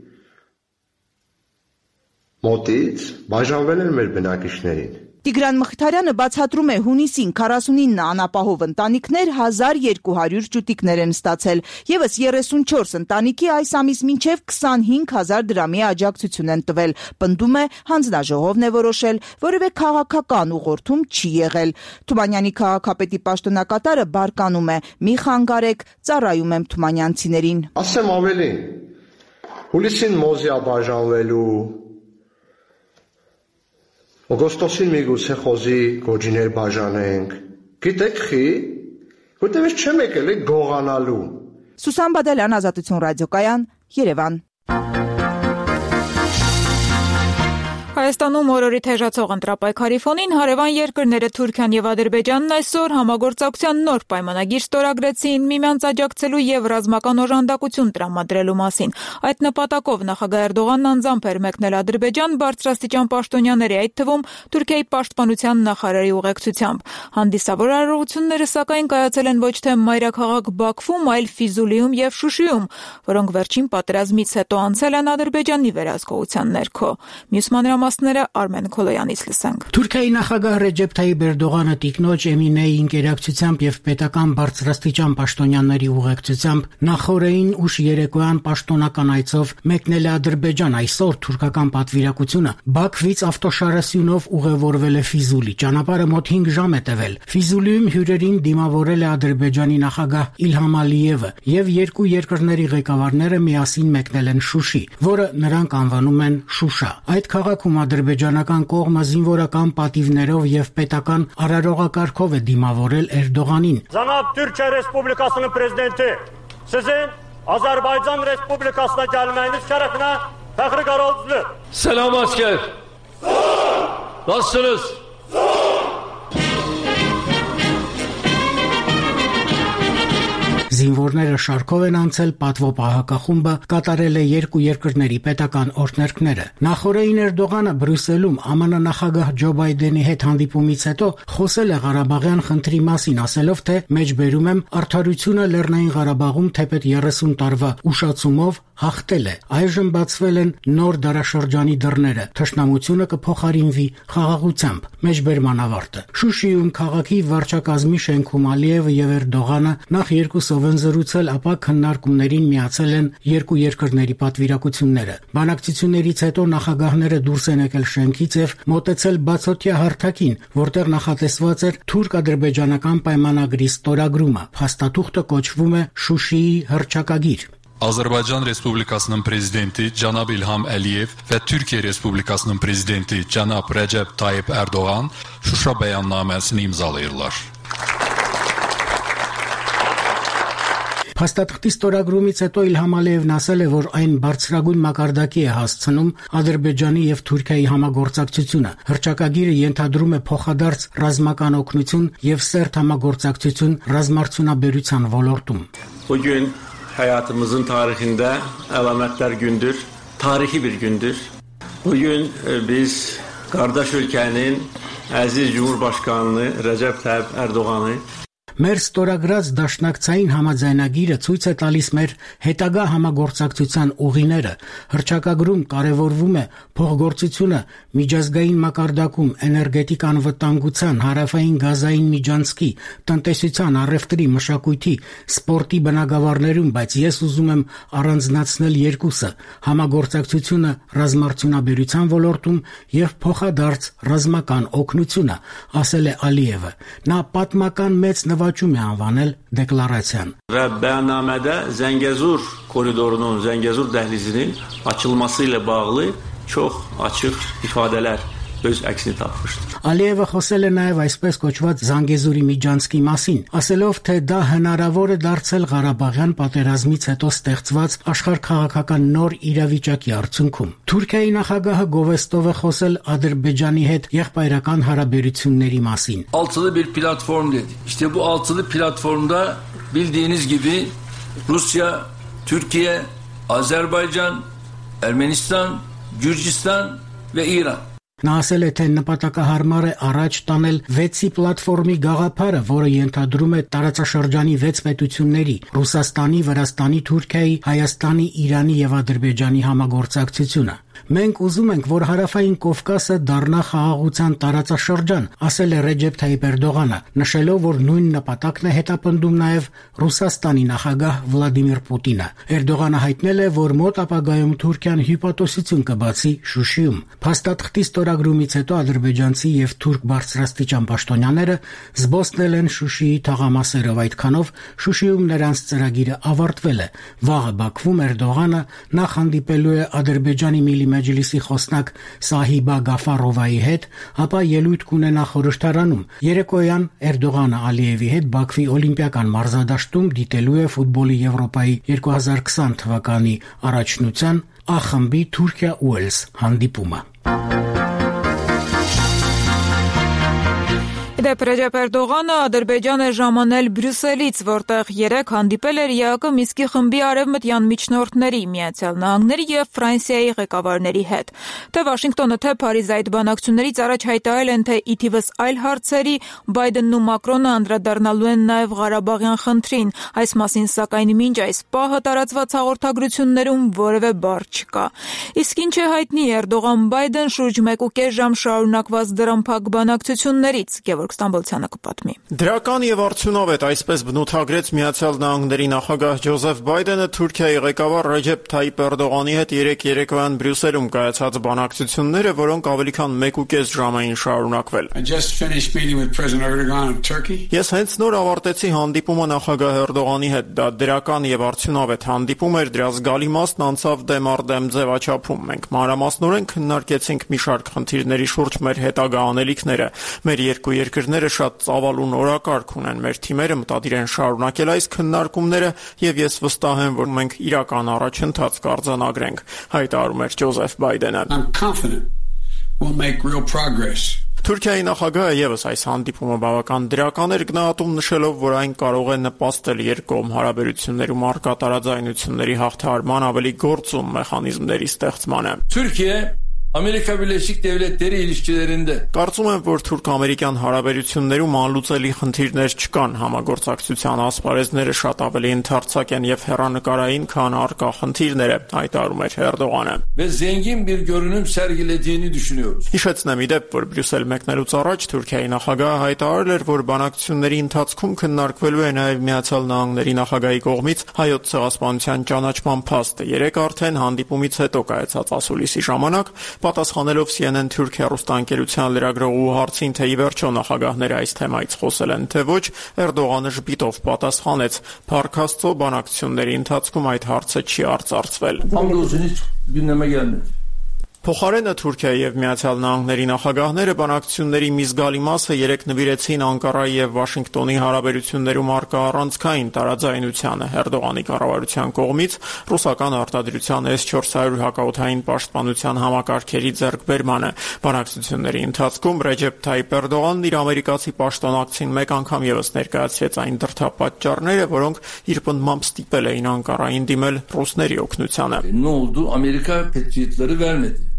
մոտից բաժանվել են մեր բնակիչներին։ Տիգրան Մխիթարյանը բացատրում է հունիսին քառասունինը անապահով ընտանիքներ հազար երկու հարյուր ջուտիկներ են ստացել, ևս երեսունչորս ընտանիքի այս ամիս մինչև քսանհինգ հազար դրամի աջակցություն են տվել, պնդում է հանձնաժողովն է որոշել, որևէ քաղաքական ուղղորդում չի եղել։ Թումանյանի քաղաքապետի պաշտոնակատարը բարկանում է՝ մի խանգարեք, ծառայում եմ թումանյանցիներին։ Ասեմ ավելին, հուլիսին մոզիա բաժանվելու Օգոստոսին միգուցե խոզի գոջիներ բաժանենք, գիտեք խի, որտեղ ես չեմ եկել է գողանալու։ Սուսան Բադալյան, Ազատություն ռադիոկայան, Երևան։ Հայաստանում օրորի թեժացող ընտրապայքարի ֆոնին հարևան երկրները Թուրքիան եւ Ադրբեջանն այսօր համագործակցության նոր պայմանագիր ստորագրեցին միմյանց աջակցելու եւ ռազմական օժանդակություն տրամադրելու մասին։ Այդ նպատակով նախագահ Էրդողանն անձամբ էր մեկնել Ադրբեջան բարձրաստիճան պաշտոնյաների, այդ թվում Թուրքիայի պաշտպանության նախարարի ուղեկցությամբ։ Հանդիսավոր արարողությունները սակայն կայացել են ոչ թե մայրաքաղաք Բաքվում, այլ Ֆիզուլիում եւ Շուշիում, որոնք վերջին պատերազմից հետո անցել են Ադրբեջանի վերահսկողության ներքո։ Մյուս մանրամասները Արմեն Քոլոյանից լսենք։ Թուրքիայի նախագահ Ռեջեփ Թայիփ Էրդողանը տիկնոջ Էմինեի ինկերակցությամբ եւ պետական բարձրաստիճան պաշտոնյաների ուղեկցությամբ նախորդին ուշ երեկոյան պաշտոնական այցով մեկնել է Ադրբեջան։ Այսօր թուրքական պատվիրակությունը Բաքվից ավտոշարասյունով ուղևորվել է Ֆիզուլի։ Ճանապարհը մոտ հինգ ժամ է տևել։ Ֆիզուլիում հյուրերին դիմավորել է Ադրբեջանի նախագահ Իլհամ Ալիևը եւ երկու երկրների ղեկավարները միասին մեկնել են Շուշի, որը նրանք անվանում են Շուշա։ Այդ քաղաքում ադրբեջանական կողմը զինվորական պատիվներով եւ պետական արարողակարգով է դիմավորել Էրդողանին։ Cənab Türkiyə Respublikasının prezidenti, sizin Azərbaycan Respublikasına gəlməyiniz şərəfinə fəxri qarovuzlu. Selam asker. Nasılsınız? Զինվորները շարքով են անցել, պատվո պահակախումբը կատարել է երկու երկրների պետական օրհներգները։ Նախորդին Էրդողանը Բրյուսելում ԱՄՆ նախագահ Ջո Բայդենի հետ հանդիպումից հետո խոսել է Ղարաբաղյան խնդրի մասին, ասելով, թե մեջբերում եմ արդարությունը Լեռնային Ղարաբաղում թեպետ երեսուն տարվա ուշացումով հաղթել է։ Այժմ բացվել են նոր դարաշրջանի դռները։ Թշնամությունը կփոխարինվի խաղաղությամբ։ Մեջբերման ավարտը։ Շուշիում քաղաքի վարչակազմի շենքում Ալիևը եւ Էրդողանը նախ երկուսով են զրուցել, ապա քննարկումներին միացել են երկու երկրների պատվիրակությունները։ Բանակցություններից հետո նախագահները դուրս են եկել շենքից եւ մոտեցել բացօթյա հարթակին, որտեղ նախատեսված էր թուրք-ադրբեջանական պայմանագրի ստորագրումը։ Փաստաթուղթը կոչվում է Շուշիի հռչակագիր։ Azərbaycan Respublikasının prezidenti cənab İlham Əliyev və Türkiyə Respublikasının prezidenti cənab Rəcəb Tayyip Erdoğan Şuşa bəyannaməsini imzalayırlar. Փաստաթղթի ստորագրումից հետո Իլհամ Ալիևն ասել է, որ այն բարձրագույն մակարդակի է հասցնում Ադրբեջանի եւ Թուրքիայի համագործակցությունը։ Հռչակագիրը ենթադրում է փոխադարձ ռազմական օգնություն եւ սերտ համագործակցություն ռազմարտունաբերության ոլորտում։ Bugün hayatımızın tarihinde əlamətlər gündür, tarihi bir gündür. Bugün biz kardeş ülkenin əziz Cumhurbaşkanını Recep Tayyip Erdoğan'ı Մեր ստորագրած դաշնակցային համաձայնագիրը ցույց է տալիս մեր հետագա համագործակցության ուղիները։ Հռչակագրում կարևորվում է փոխգործությունը միջազգային մակարդակում էներգետիկ անվտանգության, հարավային գազային միջանցքի, տնտեսության, առևտրի, մշակույթի, սպորտի բնագավառներում, բայց ես ուզում եմ առանձնացնել երկուսը՝ համագործակցությունը ռազմարտունաբերության ոլորտում եւ փոխադարձ ռազմական օգնությունը, ասել է Ալիևը։ Նա պատմական մեծ նվաճում է անվանել դեկլարացիան։ Və bəyannamədə Zəngəzur koridorunun, Zəngəzur dəhlizinin açılması ilə bağlı çox açıq ifadələr öz əksini tapmışdır։ Ալիևը խոսել է նաև այսպես կոչված Զանգեզուրի միջանցքի մասին, ասելով, թե դա հնարավոր է դարձել Ղարաբաղյան պատերազմից հետո ստեղծված աշխարհքաղաքական նոր իրավիճակի արդյունքում։ Թուրքիայի նախագահը գովեստով է խոսել Ադրբեջանի հետ եղբայրական հարաբերությունների մասին։ Altılı bir platform dedi. İşte bu altılı platformda bildiğiniz gibi Rusya, Türkiye, Azerbaycan, Ermenistan, Gürcistan ve İran. Նա ասել է, թե նպատակահարմար է առաջ տանել վեցի պլատֆորմի գաղափարը, որը ենթադրում է տարածաշրջանի վեց պետությունների՝ Ռուսաստանի, Վրաստանի, Թուրքիայի, Հայաստանի, Իրանի եւ Ադրբեջանի համագործակցությունը։ Մենք ուզում ենք, որ Հարավային Կովկասը դառնա խաղաղության տարածաշրջան, ասել է Ռեջեփ Թայիփ Էրդողանը, նշելով, որ նույն նպատակն է հետապնդում նաև Ռուսաստանի նախագահ Վլադիմիր Պուտինը։ Էրդողանը հայտնել է, որ մոտ ապագայում Թուրքիան հյուպատոսություն կբացի Շուշիում։ Փաստաթղթի ստորագրումից հետո ադրբեջանցի եւ թուրք բարձրաստիճան պաշտոնյաները զբոսնել են Շուշիի թաղամասերով, այդքանով Շուշիում նրանց ծրագիրը ավարտվել է։ Վաղը Բաքվում Էրդողանը նախ հանդիպելու է Ադրբեջանի Միլի Մեջլիսի խոսնակ Սահիբա Գաֆարովայի հետ, ապա ելույթ կունենա խորհրդարանում։ Երեկոյան Էրդողանը Ալիևի հետ Բաքվի օլիմպիական մարզադաշտում դիտելու է ֆուտբոլի Եվրոպայի երկու հազար քսան թվականի առաջնության Ա խմբի Թուրքիա-Ուելս հանդիպումը։ Դեպ Ռեջեփ Էրդողանը Ադրբեջան է ժամանել Բրյուսելից, որտեղ երեկ հանդիպել էր ԵԱԿ Մինսկի խմբի արևմտյան միջնորդների, Միացյալ Նահանգների եւ Ֆրանսիայի ղեկավարների հետ։ Թե Վաշինգտոնը, թե Փարիզը այդ բանակցություններից առաջ հայտարարել են, թե ի թիվս այլ հարցերի Բայդենն ու Մակրոնը անդրադառնալու են նաեւ Ղարաբաղյան խնդրին։ Այս մասին, սակայն, մինչ այս պահը տարածված հաղորդագրություններում որևէ բառ չկա։ Իսկ ինչ է հայտնի Էրդողան-Բայդեն շուրջ մեկ ու կես ժամ շարունակված դրամփակ բանակցություններից։ Ստամբոլցյանը կպատմի։ Դրական եւ արդյունավետ, այսպես բնութագրեց Միացյալ Նահանգների նախագահ Ջոզեֆ Բայդենը Թուրքիայի ղեկավար Ռեջեփ Թայիփ Էրդողանի հետ երեք երեկոյան Բրյուսելում կայացած բանակցությունները, որոնք ավելի քան մեկ ու կես ժամ էին շարունակվել։ Ես հենց նոր ավարտեցի հանդիպումը նախագահ Էրդողանի հետ, դա դրական եւ արդյունավետ հանդիպում էր, դրա զգալի մասն անցավ դեմ առ դեմ ձևաչափում։ Մենք մանրամասնորեն քննարկեցինք մի շարք խնդիրների շուրջ մեր հետագա անելիքները։ Մեր երկու երկրները շատ ծավալ ու նորակարգ ունեն, մեր թիմերը մտադիր են շարունակել այս քննարկումները եւ ես վստահ եմ, որ մենք իրական առաջընթաց կարձանագրենք, հայտարարում էր Ջոզեֆ Բայդենը։ Թուրքիայի նախագահը եւս այս հանդիպումը բավական դրական էր գնահատում, նշելով, որ այն կարող է նպաստել երկկողմ հարաբերություններում առկա տարաձայնությունների հաղթահարման ավելի գործուն մեխանիզմների ստեղծմանը։ Թուրքիա Amerika Birleşik Devletleri ilişkilerinde Կարծում եմ, որ թուրք-ամերիկյան հարաբերություններում անլուծելի խնդիրներ չկան, համագործակցության ասպարեզները շատ ավելի ընդարձակ են եւ հեռանկարային, քան առկա խնդիրները, հայտարարում էր Էրդողանը։ Ve zengin bir görünüm sergilediğini düşünüyoruz. Հիշեցնեմ ի դեպ, որ Բրյուսել մեկնելուց առաջ Թուրքիայի նախագահը հայտարարել էր, որ բանակցությունների ընթացքում քննարկվելու է նաեւ Միացյալ Նահանգների նախագահի կողմից հայոց ցեղասպանության ճանաչման փաստը։ Երեք արդեն հանդիպումից հետո կայացած ասուլիսի ժամանակ պատասխանելով C N N Թուրք հեռուստաընկերության լրագրողու հարցին, թե ի վերջո նախագահները այս թեմայից խոսել են, թե ոչ, Էրդողանը ժպիտով պատասխանեց. «Փառք Աստծո, բանակցությունների ընթացքում այդ հարցը չի արծարծվել»։ Փոխարենը Թուրքիայի եւ Միացյալ Նահանգների նախագահները բանակցությունների մի զգալի մասը երեք նվիրեցին Անկարայի եւ Վաշինգտոնի հարաբերություններում առկա առանցքային տարաձայնությանը Էրդողանի կառավարության կողմից ռուսական արտադրության S four hundred հակաօդային պաշտպանության համակարգերի ձեռքբերմանը։ Բանակցությունների ընթացքում Ռեջեփ Թայիփ Էրդողանն իր ամերիկացի պաշտոնակցին մեկ անգամ եւս ներկայացրեց այն դրդապատճառները, որոնք իր պնդմամբ ստիպել էին Անկարային դիմել ռուսների օգնությանը։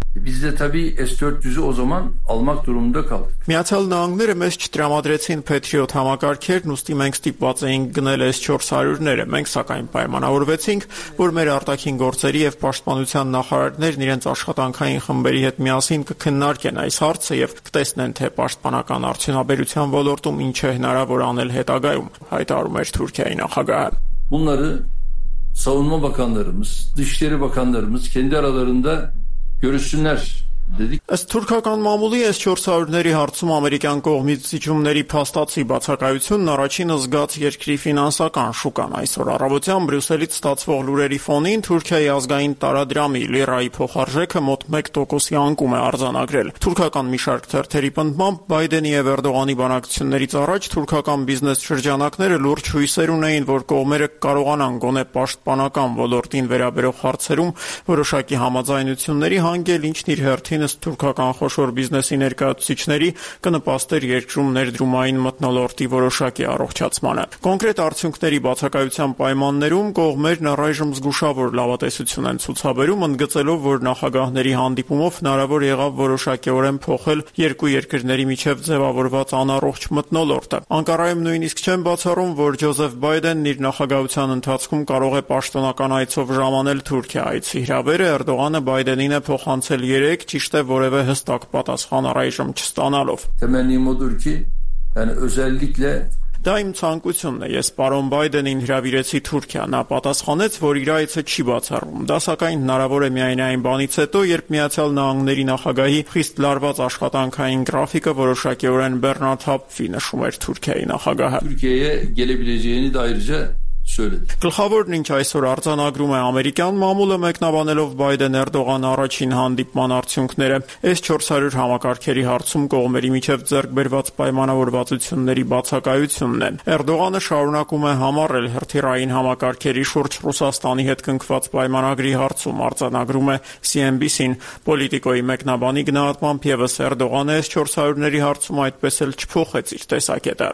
Biz de tabii S dört yüzü o zaman almak durumunda kaldık. Միացյալ Նահանգները մեզ չտրամադրեցին Patriot համակարգերն, ուստի մենք ստիպված էինք գնել S four hundred-ները։ Մենք սակայն պայմանավորվեցինք, որ մեր արտաքին գործերի եւ պաշտպանության նախարարներն իրենց աշխատանքային խմբերի հետ միասին կքննարկեն այս հարցը եւ կտեսնեն, թե պաշտպանական արդյունաբերության ոլորտում ինչ է հնարավոր անել հետագայում, հայտարարում էր Թուրքիայի նախագահը։ Bunları savunma bakanlarımız, dışişleri bakanlarımız kendi aralarında görüşsünler dedik. Ըստ թուրքական մամուլի S four hundred-ների հարցում ամերիկյան կողմից զիջումների փաստացի բացակայությունն առաջինը զգաց երկրի ֆինանսական շուկան։ Այսօր առավոտյան Բրյուսելից ստացվող լուրերի ֆոնին Թուրքիայի ազգային տարադրամի լիրայի փոխարժեքը մոտ one տոկոսի անկում է արձանագրել։ Թուրքական մի շարք թերթերի պնդմամբ Բայդենի եւ Էրդողանի բանակցություններից առաջ թուրքական բիզնես շրջանակները լուրջ հույսեր ունեին, որ կողմերը կարողանան գոնե պաշտպանական ոլորտին վերաբերող հարցերում որոշակի համաձայնությունների հանգել, ինչն իր հերթին թուրքական խոշոր բիզնեսի ներկայացուցիչների կնպաստեր երկրում ներդրումային մթնոլորտի որոշակի առողջացմանը։ Կոնկրետ արդյունքների բացակայության պայմաններում կողմերն առայժմ զգուշավոր լավատեսություն են ցուցաբերում, ընդգծելով, որ նախագահների հանդիպումով հնարավոր եղավ որոշակիորեն փոխել երկու երկրների միջև ձևավորված անառողջ մթնոլորտը։ Անկարայում նույնիսկ չեն բացառում, որ Ջոզեֆ Բայդենն իր նախագահության ընթացքում կարող է պաշտոնական այցով ժամանել Թուրքիա։ Այցի հրավերը Էրդողանը Բայդենին է փոխանցել երեք, ճիշտ է որևէ հստակ պատասխան առայժմ չստանալով։ Temennim odur ki, yani özellikle Դա իմ ցանկությունն է։ Ես պարոն Բայդենին հրավիրեցի Թուրքիա։ Նա պատասխանեց, որ իր այցը չի բացառում։ Դա սակայն հնարավոր է միայն այն բանից հետո, երբ Միացյալ Նահանգների նախագահի խիստ լարված աշխատանքային գրաֆիկը որոշակիորեն բեռնաթափվի, նշում էր Թուրքիայի նախագահը։ Türkiye'ye gelebileceğini de ayrıca söyledi. Գլխավորն ինչ այսօր արձանագրում է ամերիկյան մամուլը մեկնաբանելով Բայդեն-Էրդողան առաջին հանդիպման արդյունքները S four hundred համակարգերի հարցում կողմերի միջև ձեռք բերված պայմանավորվածությունների բացակայությունն է։ Էրդողանը շարունակում է համառել հրթիռային համակարգերի շուրջ Ռուսաստանի հետ կնքված պայմանագրի հարցում, արձանագրում է C N B C-ն։ Պոլիտիկոյի մեկնաբանի գնահատմամբ եւս Էրդողանը S four hundred-ների հարցում այդպես էլ չփոխեց իր տեսակետը։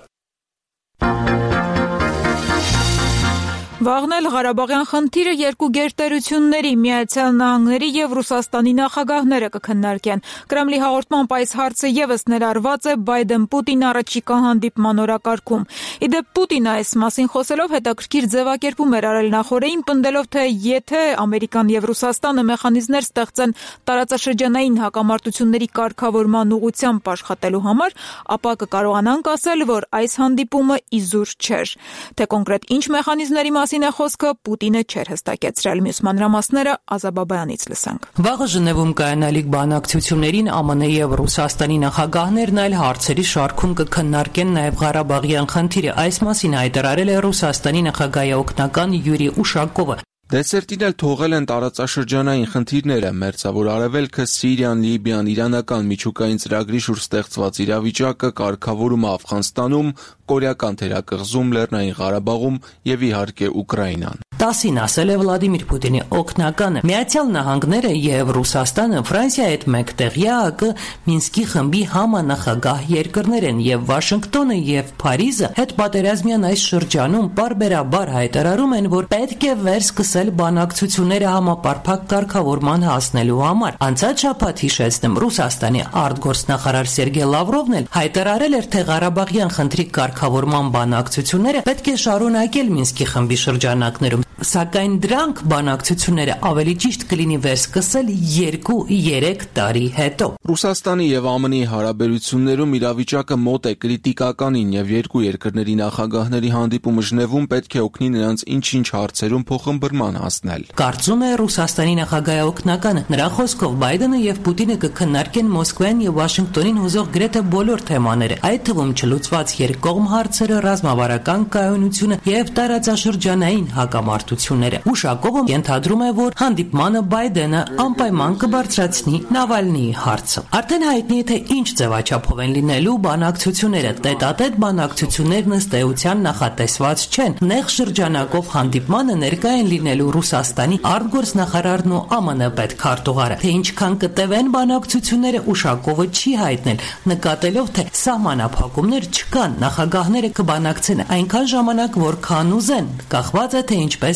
Վաղն էլ Ղարաբաղյան խնդիրը երկու գերտերությունների Միացյալ Նահանգների եւ Ռուսաստանի նախագահները կքննարկեն։ Կրեմլի հաղորդմամբ այս հարցը եւս ներառված է Բայդեն-Պուտին առաջիկա հանդիպման օրակարգում։ Իդեպ Պուտինը այս մասին խոսելով հետաքրքիր ձևակերպում էր արել նախորդին, պնդելով, թե եթե Ամերիկան եւ Ռուսաստանը մեխանիզմներ ստեղծեն տարածաշրջանային հակամարտությունների կարգավորման ուղղությամբ աշխատելու համար, ապա կկարողանանք ասել, որ այս հանդիպումը իզուր չէր։ Թե կոնկրետ ինչ մեխանիզմների մասին է խոսքը, Պուտինը չէր հստակեցրել։ Մյուս մանրամասները Ազաբաբայանից լսանք։ Վաղը Ժնևում կայանալիք բանակցություններին ԱՄՆ եւ Ռուսաստանի նախագահներն այլ հարցերի շարքում կքննարկեն նաեւ Ղարաբաղյան խնդիրը։ Այս մասին հայտարարել է Ռուսաստանի նախագահի օգնական Յուրի Ուշակովը։ Դեսերտին էլ թողել են տարածաշրջանային խնդիրները, Մերձավոր Արևելքը, Սիրիան, Լիբիան, իրանական միջուկային ծրագրի շուրջ ստեղծված իրավիճակը, կարգավորումը Աֆղանստանում, Կորեական թերակղզում, Լեռնային Ղարաբաղում եւ իհարկե Ուկրաինան։ Տասին ասել է Վլադիմիր Պուտինի օգնականը։ Միացյալ Նահանգները եւ Ռուսաստանը Ֆրանսիայի հետ մեկտեղյա ԱԿ Մինսկի խմբի համանախագահ երկրներ են եւ Վաշինգտոնը եւ Փարիզը հետ պատերազմյան այս շրջանում բարբերաբար հայտարարում են, որ պետք է վերսկսել բանակցությունները համապարփակ կարգավորման հասնելու համար։ Անցած շաբաթ հիշեցնեմ Ռուսաստանի արտգործնախարար Սերգեյ Լավրովն էլ հայտարարել էր, թե Ղարաբաղյան խնդրի կարգավորման բանակցությունները պետք է շարունակել Մինսկի խմբի շրջանակներում, սակայն դրանք բանակցությունները ավելի ճիշտ կլինի վերսկսել երկու-երեք տարի հետո։ Ռուսաստանի եւ ԱՄՆ-ի հարաբերություններում իրավիճակը մոտ է կրիտիկականին եւ երկու երկրների նախագահների հանդիպումը Ժնևում պետք է օգնի նրանց ինչ-ինչ հարցերում փոխըմբռնման հասնել։ Կարծում է Ռուսաստանի նախագահի օգնականը։ Նրա խոսքով Բայդենը եւ Պուտինը կքննարկեն Մոսկվային եւ Վաշինգտոնին հուզող գրեթե բոլոր թեմաները, այդ թվում չլուծված երկկողմ հարցերը, ռազմավարական կայունությունը եւ տարածաշրջանային հակամարտությունները։ Ուշակովը ենթադրում է, որ հանդիպմանը Բայդենը անպայման կբարձրացնի Նավալնիի հարցը։ Արդեն հայտնի է, թե ինչ ձևաչափով են լինելու բանակցությունները։ Տետատետ բանակցություններն ըստ էության նախատեսված չեն։ Նեղ շրջանակով հանդիպմանը ներկա են լինելու Ռուսաստանի արտգործնախարարն ու ԱՄՆ պետքարտուղարը։ Թե ինչքան կտևեն բանակցությունները, Ուշակովը չի հայտնել, նկատելով, թե սահմանափակումներ չկան, նախագահները կբանակցեն այնքան ժամանակ, որքան ուզեն, կախված է թե ինչպես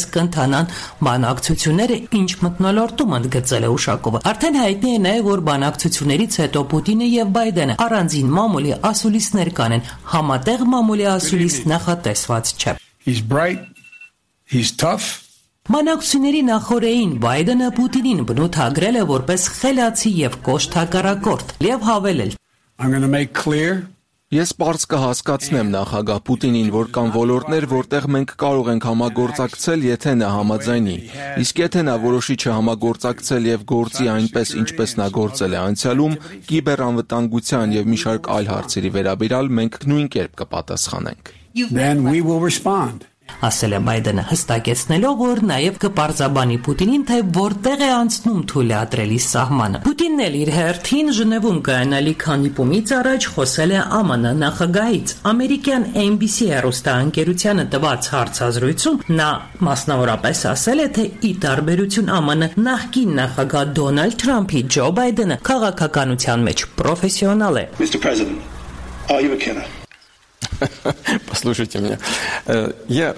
կընթանան բանակցությունները, ինչ մթնոլորտում ընդգծել է Ուշակովը։ Արդեն հայտնի է նաև, որ բանակցություններից հետո Պուտինը եւ Բայդենը առանձին մամուլի ասուլիսներ կանեն, համատեղ մամուլի ասուլիս նախատեսված չէ։ He's bright, he's tough. Բանակցությունների նախօրեին Բայդենը Պուտինին բնութագրել է որպես խելացի եւ կոշտ հակառակորդ եւ հավելել. I'm going to make clear. Ես բարձ կհասկացնեմ նախագահ Պուտինին, որ կան ոլորտներ, որտեղ մենք կարող ենք համագործակցել, եթե նա համաձայնի։ Իսկ եթե նա որոշի չհամագործակցել եւ գործի այնպես, ինչպես նա գործել է անցյալում, կիբերանվտանգության եւ մի շարք այլ հարցերի վերաբերյալ մենք նույն կերպ կպատասխանենք։ Then we will respond. Ասել է Բայդենը, հստակեցնելով, որ նաև կպարզաբանի Պուտինին, թե որտեղ է անցնում թույլատրելի սահմանը։ Պուտինն էլ իր հերթին Ժնևում կայանալի քանի պումից առաջ խոսել է Ամն նախագահից։ Ամերիկյան N B C հեռուստաընկերությանը տված հարցազրույցում նա մասնավորապես ասել է, թե ի տարբերություն Ամն նախկին նախագահ Դոնալդ Թրամփի, Ջո Բայդենը քաղաքականության մեջ պրոֆեսիոնալ է։ Mister President, are you a killer? Послушайте меня. Я...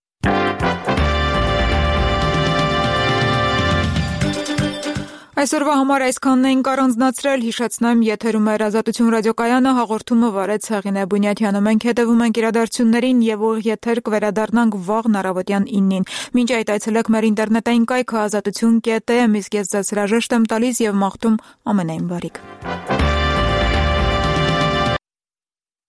Այսօրվա համար այսքանն էինք առանձնացրել, հիշեցնեմ, եթերում է Ազատություն ռադիոկայանը, հաղորդումը վարեց Հեղինե Բունյաթյանը։ Մենք հետևում ենք իրադարձություններին եւ ուղիղ եթեր կվերադառնանք վաղ առավոտյան իննին։ Մինչ այդ այցելեք մեր ինտերնետային կայքը ազատություն կետ է, իսկ ես ձեզ հրաժեշտ եմ տալիս եւ մաղթում ամենայն բարիք։